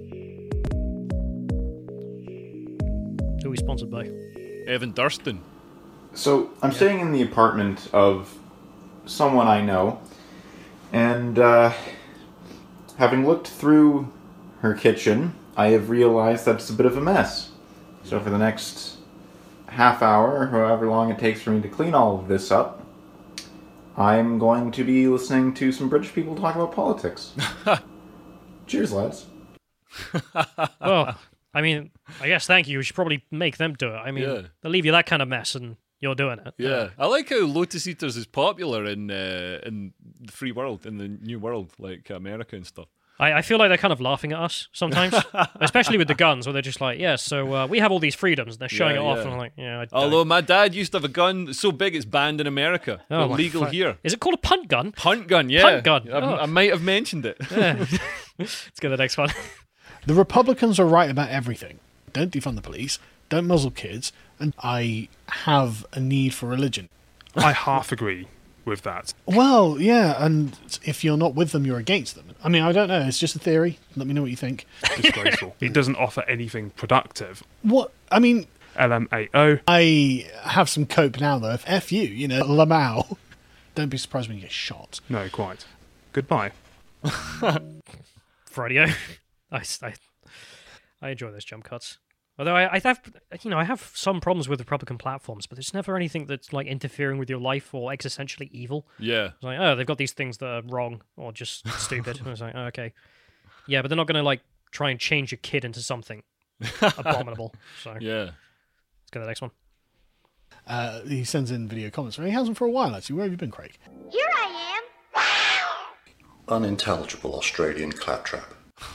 Who are we sponsored by? Evan Durston. So I'm staying in the apartment of someone I know, and having looked through her kitchen, I have realized that it's a bit of a mess. So for the next half hour, or however long it takes for me to clean all of this up, I'm going to be listening to some British people talk about politics. Cheers, lads. Well, I mean, I guess thank you. We should probably make them do it. I mean, they'll leave you that kind of mess and you're doing it. Yeah, I like how Lotus Eaters is popular in the free world, in the new world, like America and stuff. I feel like they're kind of laughing at us sometimes, especially with the guns, where they're just like, yeah, so we have all these freedoms, and they're showing it off, and I'm like, yeah, I don't. Although my dad used to have a gun so big it's banned in America, but legal here. Is it called a punt gun? Punt gun, yeah. Punt gun. I might have mentioned it. Yeah. Let's go to the next one. The Republicans are right about everything. Don't defund the police, don't muzzle kids, and I have a need for religion. I half agree with that. Well, yeah, and if you're not with them, you're against them. I mean, I don't know. It's just a theory. Let me know what you think. Disgraceful. It doesn't offer anything productive. What? I mean... LMAO. I have some cope now, though. F you, Lamau. Don't be surprised when you get shot. No, quite. Goodbye. Freudio. I enjoy those jump cuts. Although I have some problems with Republican platforms, but there's never anything that's like interfering with your life or existentially evil. Yeah. It's like, oh, they've got these things that are wrong or just stupid. And it's like, oh, okay. Yeah, but they're not going to like try and change your kid into something abominable. So yeah. Let's go to the next one. He sends in video comments. He hasn't for a while, actually. Where have you been, Craig? Here I am. Unintelligible Australian claptrap.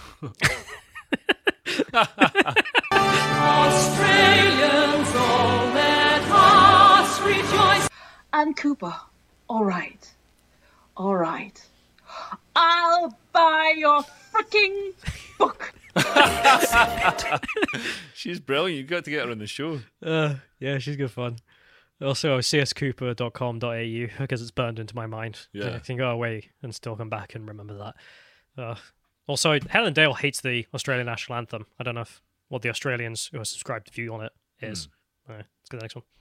Australians, all let us rejoice. And Cooper, all right. I'll buy your freaking book. She's brilliant. You've got to get her on the show. Yeah, she's good fun. Also, cscooper.com.au because it's burned into my mind. Yeah. I can go away and still come back and remember that. Also, Helen Dale hates the Australian national anthem. I don't know what the Australians who are subscribed view on it is. Let's go to the next one.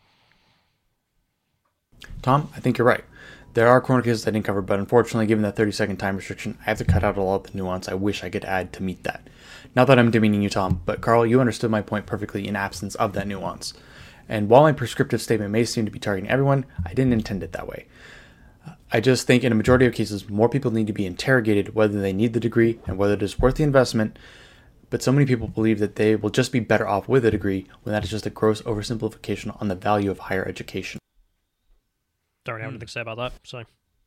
Tom, I think you're right. There are corner cases I didn't cover, but unfortunately, given that 30-second time restriction, I have to cut out a lot of the nuance I wish I could add to meet that. Not that I'm demeaning you, Tom, but Carl, you understood my point perfectly in absence of that nuance. And while my prescriptive statement may seem to be targeting everyone, I didn't intend it that way. I just think in a majority of cases, more people need to be interrogated whether they need the degree and whether it is worth the investment, but so many people believe that they will just be better off with a degree when that is just a gross oversimplification on the value of higher education. Don't really have anything to say about that, so...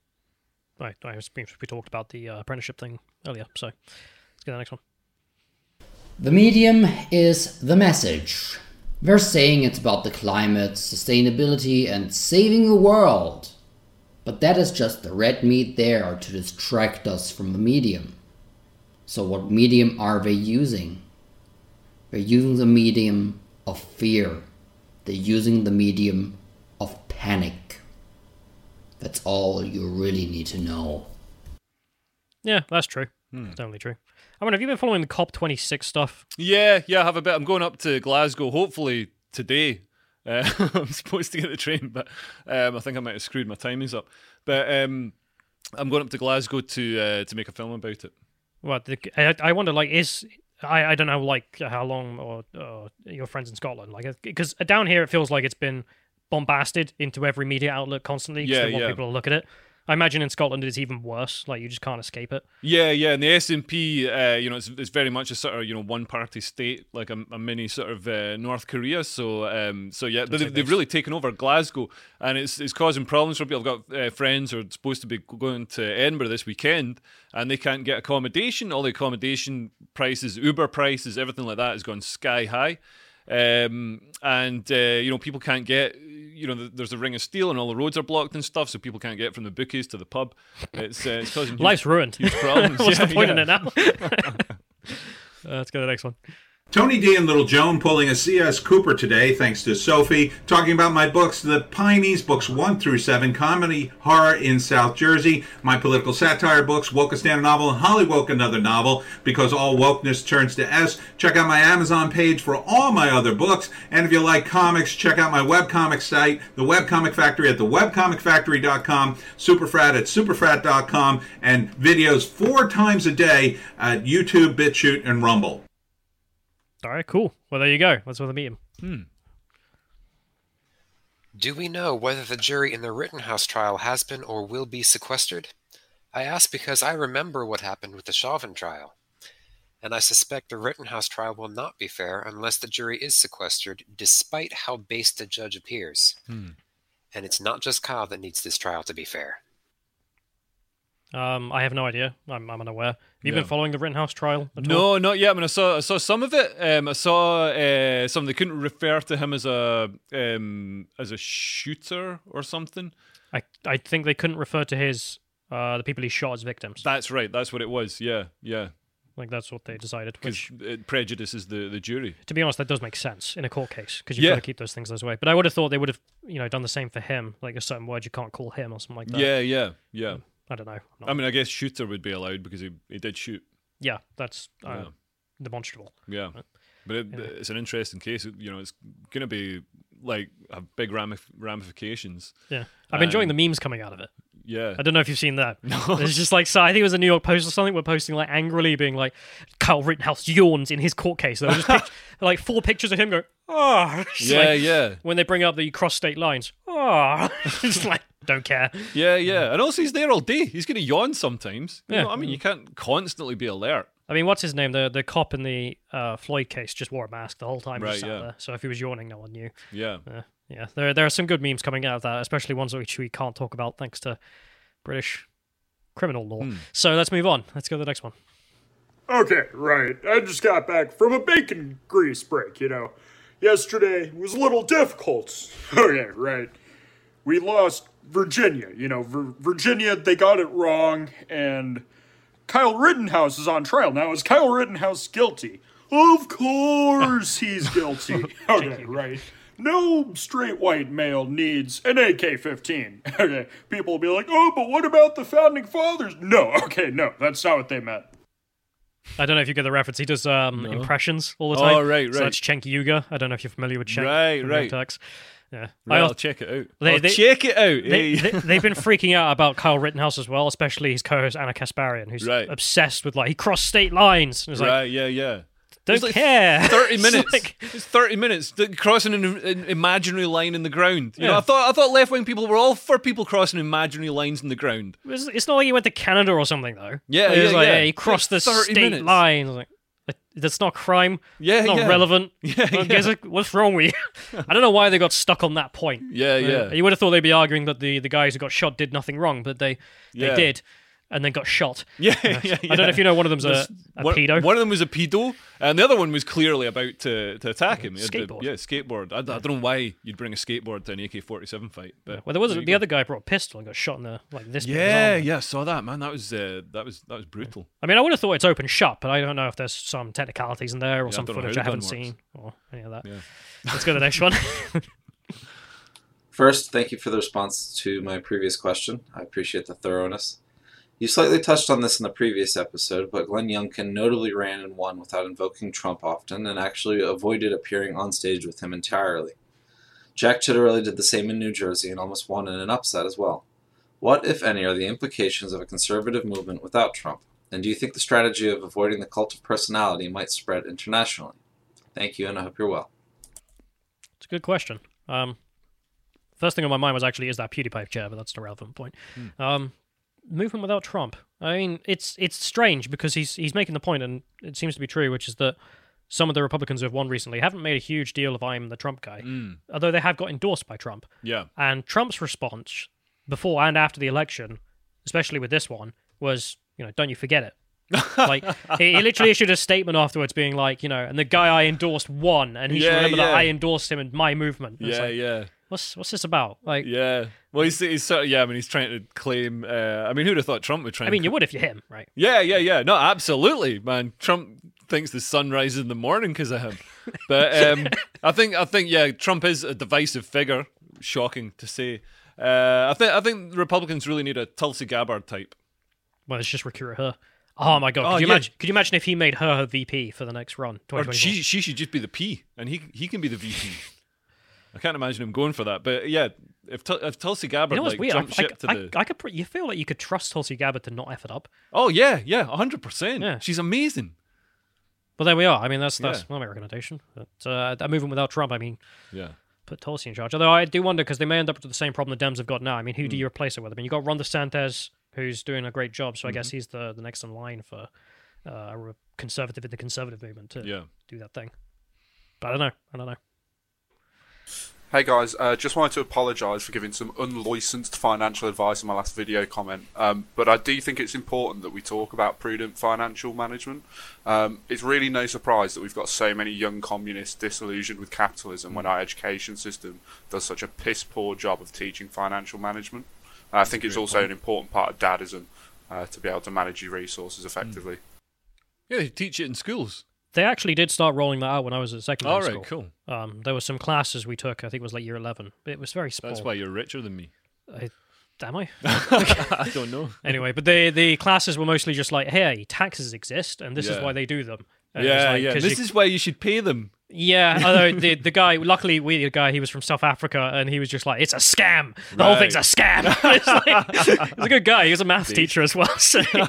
We talked about the apprenticeship thing earlier, so let's get to the next one. The medium is the message. They're saying it's about the climate, sustainability, and saving the world. But that is just the red meat there to distract us from the medium. So what medium are they using? They're using the medium of fear. They're using the medium of panic. That's all you really need to know. Yeah, that's true. It's totally true. I mean, have you been following the COP26 stuff? Yeah, I have a bit. I'm going up to Glasgow, hopefully today. I'm supposed to get the train, but I think I might have screwed my timings up. But I'm going up to Glasgow to make a film about it. Well, I wonder, like, I don't know, like, how long or your friends in Scotland, like, because down here it feels like it's been bombasted into every media outlet constantly because they want people to look at it. I imagine in Scotland it's even worse. Like, you just can't escape it. Yeah, and the SNP, it's very much a sort of, one-party state, like a mini sort of North Korea. So yeah, they've really taken over Glasgow, and it's causing problems for people. I've got friends who are supposed to be going to Edinburgh this weekend, and they can't get accommodation. All the accommodation prices, Uber prices, everything like that has gone sky high. People can't get, there's a ring of steel and all the roads are blocked and stuff, so people can't get from the bookies to the pub. It's causing life's ruined. Huge problems. What's the point in it now? Let's go to the next one. Tony D and Little Joan pulling a C.S. Cooper today, thanks to Sophie, talking about my books, The Pineys, books 1 through 7, Comedy Horror in South Jersey, my political satire books, Wokistan, a novel, and Hollywoke, another novel, because all wokeness turns to S. Check out my Amazon page for all my other books, and if you like comics, check out my webcomic site, The Webcomic Factory at thewebcomicfactory.com, Superfrat at superfrat.com, and videos 4 times a day at YouTube, BitChute, and Rumble. All right, cool. Well, there you go. That's where they meet him. Do we know whether the jury in the Rittenhouse trial has been or will be sequestered? I ask because I remember what happened with the Chauvin trial, and I suspect the Rittenhouse trial will not be fair unless the jury is sequestered, despite how base the judge appears. And it's not just Kyle that needs this trial to be fair. I have no idea. I'm unaware. Have you been following the Rittenhouse trial at all? No, not yet. I mean, I saw some of it. I saw some. They couldn't refer to him as a shooter or something. I think they couldn't refer to his the people he shot as victims. That's right. That's what it was. Yeah. Like that's what they decided. Which it prejudices the jury. To be honest, that does make sense in a court case because you've got to keep those things those way. But I would have thought they would have done the same for him. Like a certain word you can't call him or something like that. Yeah. I don't know. I mean, I guess shooter would be allowed because he did shoot. Yeah, that's demonstrable. Yeah, but it's an interesting case. It's going to be like have big ramifications. Yeah, I'm enjoying the memes coming out of it. Yeah, I don't know if you've seen that. No. It's just like, so I think it was a New York Post or something. We're posting like angrily, being like, Kyle Rittenhouse yawns in his court case. There were just like 4 pictures of him going, yeah. When they bring up the cross state lines, just like don't care. Yeah, and also he's there all day. He's going to yawn sometimes. I mean, you can't constantly be alert. I mean, what's his name? The cop in the Floyd case just wore a mask the whole time. Right, he sat there. So if he was yawning, no one knew. Yeah. Yeah. There are some good memes coming out of that, especially ones which we can't talk about thanks to British criminal law. So let's move on. Let's go to the next one. Okay, right. I just got back from a bacon grease break, Yesterday was a little difficult. Okay, right. We lost Virginia. Virginia, they got it wrong, and Kyle Rittenhouse is on trial. Now, is Kyle Rittenhouse guilty? Of course he's guilty. Okay, right. No straight white male needs an AK-15. Okay, people will be like, oh, but what about the founding fathers? No, that's not what they meant. I don't know if you get the reference. He does impressions all the time. Oh, right. So that's Cenk Uygur. I don't know if you're familiar with Cenk. Right. Turks. Yeah, I'll check it out. Check it out. They've been freaking out about Kyle Rittenhouse as well, especially his co-host Anna Kasparian, who's obsessed with he crossed state lines. And Yeah. Don't care. 30 minutes. It's 30 minutes crossing an imaginary line in the ground. I thought left-wing people were all for people crossing imaginary lines in the ground. It's not like he went to Canada or something, though. Yeah, he crossed the state line. That's not crime. Not relevant. What's wrong with you? I don't know why they got stuck on that point. Yeah. You would have thought they'd be arguing that the guys who got shot did nothing wrong, but they did. And then got shot. Yeah. I don't know if you know one of them's a pedo. One of them was a pedo, and the other one was clearly about to attack him. Skateboard. Skateboard. I don't know why you'd bring a skateboard to an AK-47 fight. But well, there was the other guy brought a pistol and got shot in the this. Yeah, I saw that, man. That was brutal. I mean, I would have thought it's open shut, but I don't know if there's some technicalities in there or some footage I haven't seen or any of that. Yeah. Let's go to the next one. First, thank you for the response to my previous question. I appreciate the thoroughness. You slightly touched on this in the previous episode, but Glenn Youngkin notably ran and won without invoking Trump often and actually avoided appearing on stage with him entirely. Jack Ciattarelli did the same in New Jersey and almost won in an upset as well. What, if any, are the implications of a conservative movement without Trump? And do you think the strategy of avoiding the cult of personality might spread internationally? Thank you, and I hope you're well. It's a good question. First thing on my mind was actually, is that PewDiePie chair, but that's an irrelevant point. Movement without Trump. I mean, it's strange because he's making the point, and it seems to be true, which is that some of the Republicans who have won recently haven't made a huge deal of I'm the Trump guy, although they have got endorsed by Trump. Yeah. And Trump's response before and after the election, especially with this one, was, don't you forget it. Like, he literally issued a statement afterwards being like, and the guy I endorsed won, and he should remember that I endorsed him in my movement. And What's this about? Like, well, he's sort of, I mean, he's trying to claim. I mean, who'd have thought Trump would try? I mean, you would if you're him, right? Yeah. No, absolutely, man. Trump thinks the sun rises in the morning because of him. But I think yeah, Trump is a divisive figure. Shocking to say. I think the Republicans really need a Tulsi Gabbard type. Well, let's just recruit her. Oh my God! Could you imagine if he made her VP for the next run? Or she should just be the P, and he can be the VP. I can't imagine him going for that. But yeah, if Tulsi Gabbard jumped ship to the, you feel like you could trust Tulsi Gabbard to not F it up. Oh yeah, 100%. Yeah, she's amazing. But there we are. I mean, that's my recommendation. But that movement without Trump, I mean, put Tulsi in charge. Although I do wonder because they may end up with the same problem the Dems have got now. I mean, who do you replace it with? I mean, you got Ron DeSantis, who's doing a great job. So I guess he's the next in line for a conservative in the conservative movement to do that thing. But I don't know. Hey guys, just wanted to apologise for giving some unlicensed financial advice in my last video comment, but I do think it's important that we talk about prudent financial management. It's really no surprise that we've got so many young communists disillusioned with capitalism when our education system does such a piss-poor job of teaching financial management. I think it's also an important part of dadism to be able to manage your resources effectively. Yeah, they teach it in schools. They actually did start rolling that out when I was at secondary school. All right, cool. There were some classes we took, I think it was like year 11. It was very small. That's why you're richer than me. Am I? I don't know. Anyway, but the classes were mostly just like, hey, taxes exist, and this is why they do them. And This is why you should pay them. Yeah, although the guy, luckily we had a guy, he was from South Africa, and he was just like, it's a scam. The whole thing's a scam. He's a good guy. He was a maths teacher as well.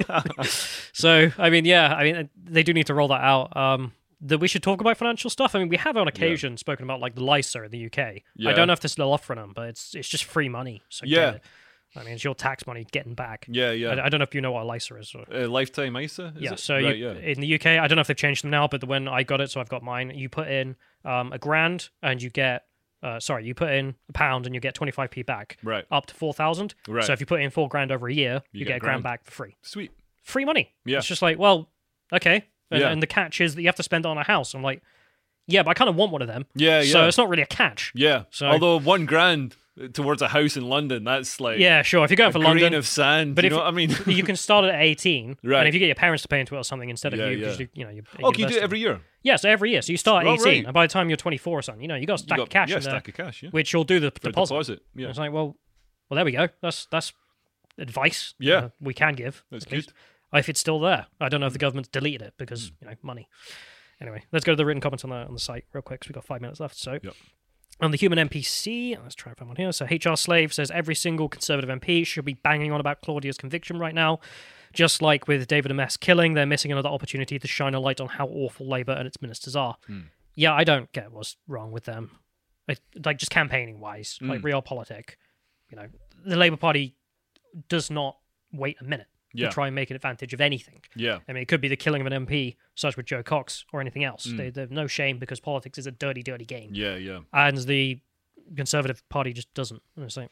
So I mean, they do need to roll that out. That we should talk about financial stuff. I mean, we have on occasion spoken about like the LISA in the UK. Yeah. I don't know if this is still offering them, but it's just free money. So get it. I mean, it's your tax money getting back. Yeah. I don't know if you know what a LISA is. Lifetime ISA? In the UK, I don't know if they've changed them now, but when I got it, so I've got mine, you put in $1,000 and you get, you put in £1 and you get 25p back. Right. Up to 4,000. Right. So if you put in $4,000 over a year, you get £1,000 back for free. Sweet. Free money. Yeah. It's just like, well, okay. And the catch is that you have to spend it on a house. I'm like, yeah, but I kind of want one of them. Yeah. So it's not really a catch. Yeah. So, although $1,000 towards a house in London, that's like sure. If you're going for London, grain of sand. But you know what I mean? You can start it at 18, right? And if you get your parents to pay into it or something instead of you, can you do it every year? Yeah, so every year. So you start at 18, and by the time you're 24 or something, you got a stack of cash in there, stack of cash, which you'll do the deposit. Yeah, and it's like, well, there we go. That's advice. Yeah, we can give. That's good. If it's still there, I don't know if the government's deleted it because money. Anyway, let's go to the written comments on the site real quick because we've got 5 minutes left. So. Yep. On the human NPC, let's try and find one here. So HR Slave says every single Conservative MP should be banging on about Claudia's conviction right now. Just like with David Amess killing, they're missing another opportunity to shine a light on how awful Labour and its ministers are. Yeah, I don't get what's wrong with them. Like just campaigning-wise, like realpolitik. The Labour Party does not wait a minute to try and make an advantage of anything. Yeah. I mean, it could be the killing of an MP, such with Joe Cox, or anything else. They have no shame because politics is a dirty, dirty game. Yeah. And the Conservative Party just doesn't. Sorry,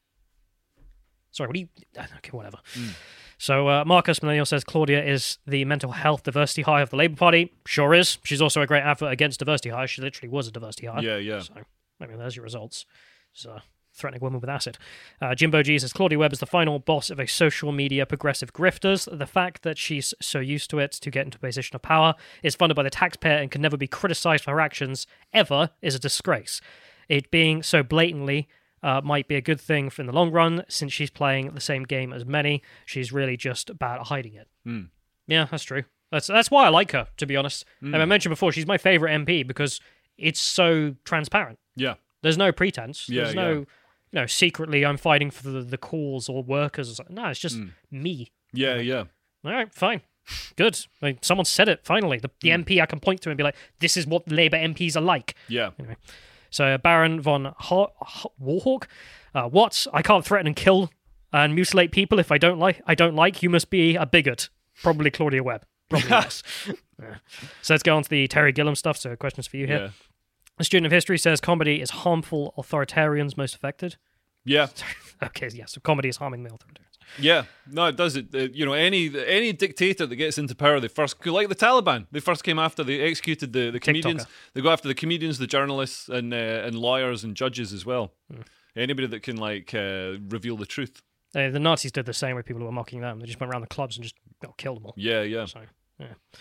what do you... Okay, whatever. So Marcus Millennial says Claudia is the mental health diversity hire of the Labour Party. Sure is. She's also a great advert against diversity hire. She literally was a diversity hire. Yeah. So, I mean, there's your results. So... threatening women with acid. Jimbo G says Claudia Webb is the final boss of a social media progressive grifters. The fact that she's so used to it to get into a position of power, is funded by the taxpayer, and can never be criticised for her actions ever is a disgrace. It being so blatantly might be a good thing in the long run, since she's playing the same game as many. She's really just bad at hiding it. Yeah, that's true. That's why I like her, to be honest. And I mentioned before, she's my favourite MP because it's so transparent. Yeah. There's no pretense. Yeah, There's no... secretly I'm fighting for the cause or workers. No, it's just me. Yeah. All right, fine. Good. Someone said it, finally. The MP I can point to and be like, this is what Labour MPs are like. Yeah. Anyway. So Baron von Warhawk, what? I can't threaten and kill and mutilate people if I don't like. You must be a bigot. Probably Claudia Webb. Probably yes. So let's go on to the Terry Gilliam stuff. So questions for you here. Yeah. A student of history says comedy is harmful authoritarians most affected. Yeah. Okay, yeah, so comedy is harming the authoritarians. Yeah, no, it does. Any dictator that gets into power, like the Taliban, they first came after, they executed the comedians. TikToker. They go after the comedians, the journalists, and lawyers and judges as well. Anybody that can reveal the truth. The Nazis did the same with people who were mocking them. They just went around the clubs and just killed them all. Yeah. So, yeah.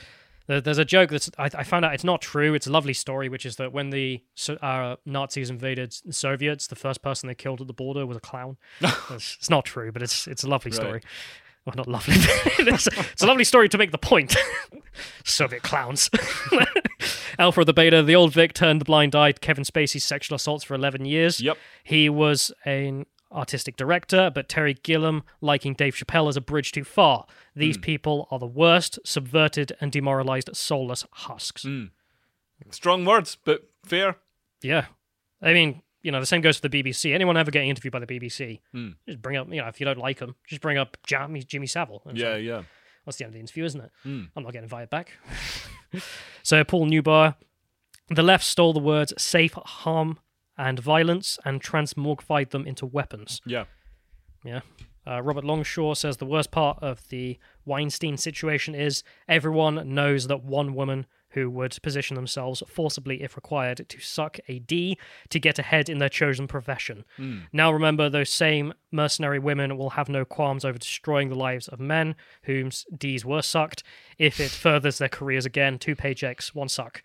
There's a joke that's I found out it's not true. It's a lovely story, which is that when the Nazis invaded the Soviets, the first person they killed at the border was a clown. It's not true, but it's a lovely story. Well, not lovely. It's a lovely story to make the point. Soviet clowns. Alpha the Beta, the old Vic turned the blind eye to Kevin Spacey's sexual assaults for 11 years. Yep. He was an artistic director, but Terry Gilliam liking Dave Chappelle as a bridge too far. These people are the worst, subverted and demoralized soulless husks. Strong words, but fair. Yeah. I mean, the same goes for the BBC. Anyone ever getting interviewed by the BBC, just bring up, if you don't like them, just bring up Jimmy Savile. Yeah. That's the end of the interview, isn't it? I'm not getting invited back. So Paul Newbar, the left stole the words safe, harm, and violence and transmogrified them into weapons. Yeah. Robert Longshaw says the worst part of the Weinstein situation is everyone knows that one woman who would position themselves forcibly, if required, to suck a D to get ahead in their chosen profession. Now remember, those same mercenary women will have no qualms over destroying the lives of men whose Ds were sucked if it furthers their careers again. 2 paychecks, 1 suck.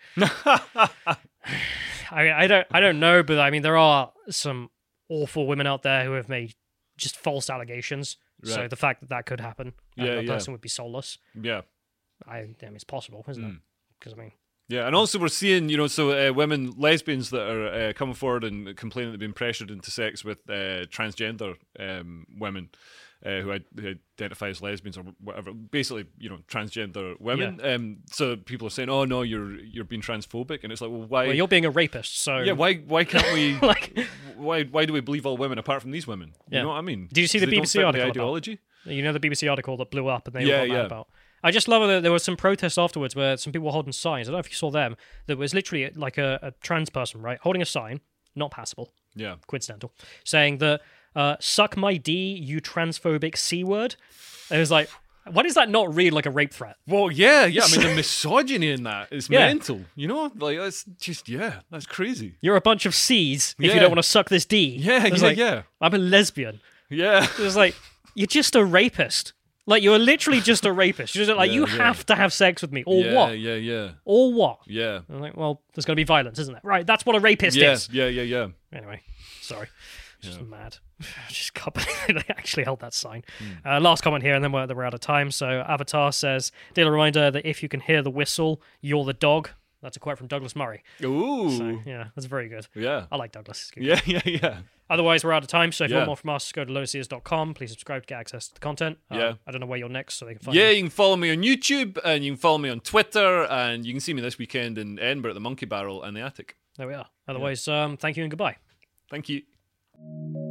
I don't know, but I mean, there are some awful women out there who have made just false allegations. Right. So the fact that could happen, that person would be soulless. Yeah. I mean, it's possible, isn't it? Because, I mean... Yeah, and also we're seeing, women, lesbians that are coming forward and complaining they've been pressured into sex with transgender women who identify as lesbians or whatever. Basically, transgender women. Yeah. So people are saying, "Oh no, you're being transphobic," and it's like, well, why? Well, you're being a rapist, so yeah. Why can't we? Why do we believe all women apart from these women? You know what I mean? Did you see the BBC article? The ideology? The BBC article that blew up and they were mad about. I just love that there was some protests afterwards where some people were holding signs. I don't know if you saw them. That was literally like a trans person, right, holding a sign, not passable. Yeah. Coincidental. Saying that, suck my D, you transphobic C word. And it was like, why does that not read like a rape threat? Well, yeah. I mean, the misogyny in that is mental. That's just, that's crazy. You're a bunch of C's if you don't want to suck this D. Yeah. I'm a lesbian. Yeah. It was like, you're just a rapist. Like, you're literally just a rapist. You're just like, you have to have sex with me. Or what? Yeah. Or what? Yeah. I'm like, well, there's going to be violence, isn't it? Right, that's what a rapist is. Yeah. Anyway, sorry. Just mad. Just can't believe they actually held that sign. Last comment here, and then we're out of time. So Avatar says, daily reminder that if you can hear the whistle, you're the dog. That's a quote from Douglas Murray. Ooh. So, yeah, that's very good. Yeah. I like Douglas. Good Yeah. Otherwise, we're out of time. So if you want more from us, go to lotusears.com. Please subscribe to get access to the content. I don't know where you're next, so they can find you. You can follow me on YouTube, and you can follow me on Twitter, and you can see me this weekend in Edinburgh at the Monkey Barrel and the Attic. There we are. Otherwise, thank you and goodbye. Thank you.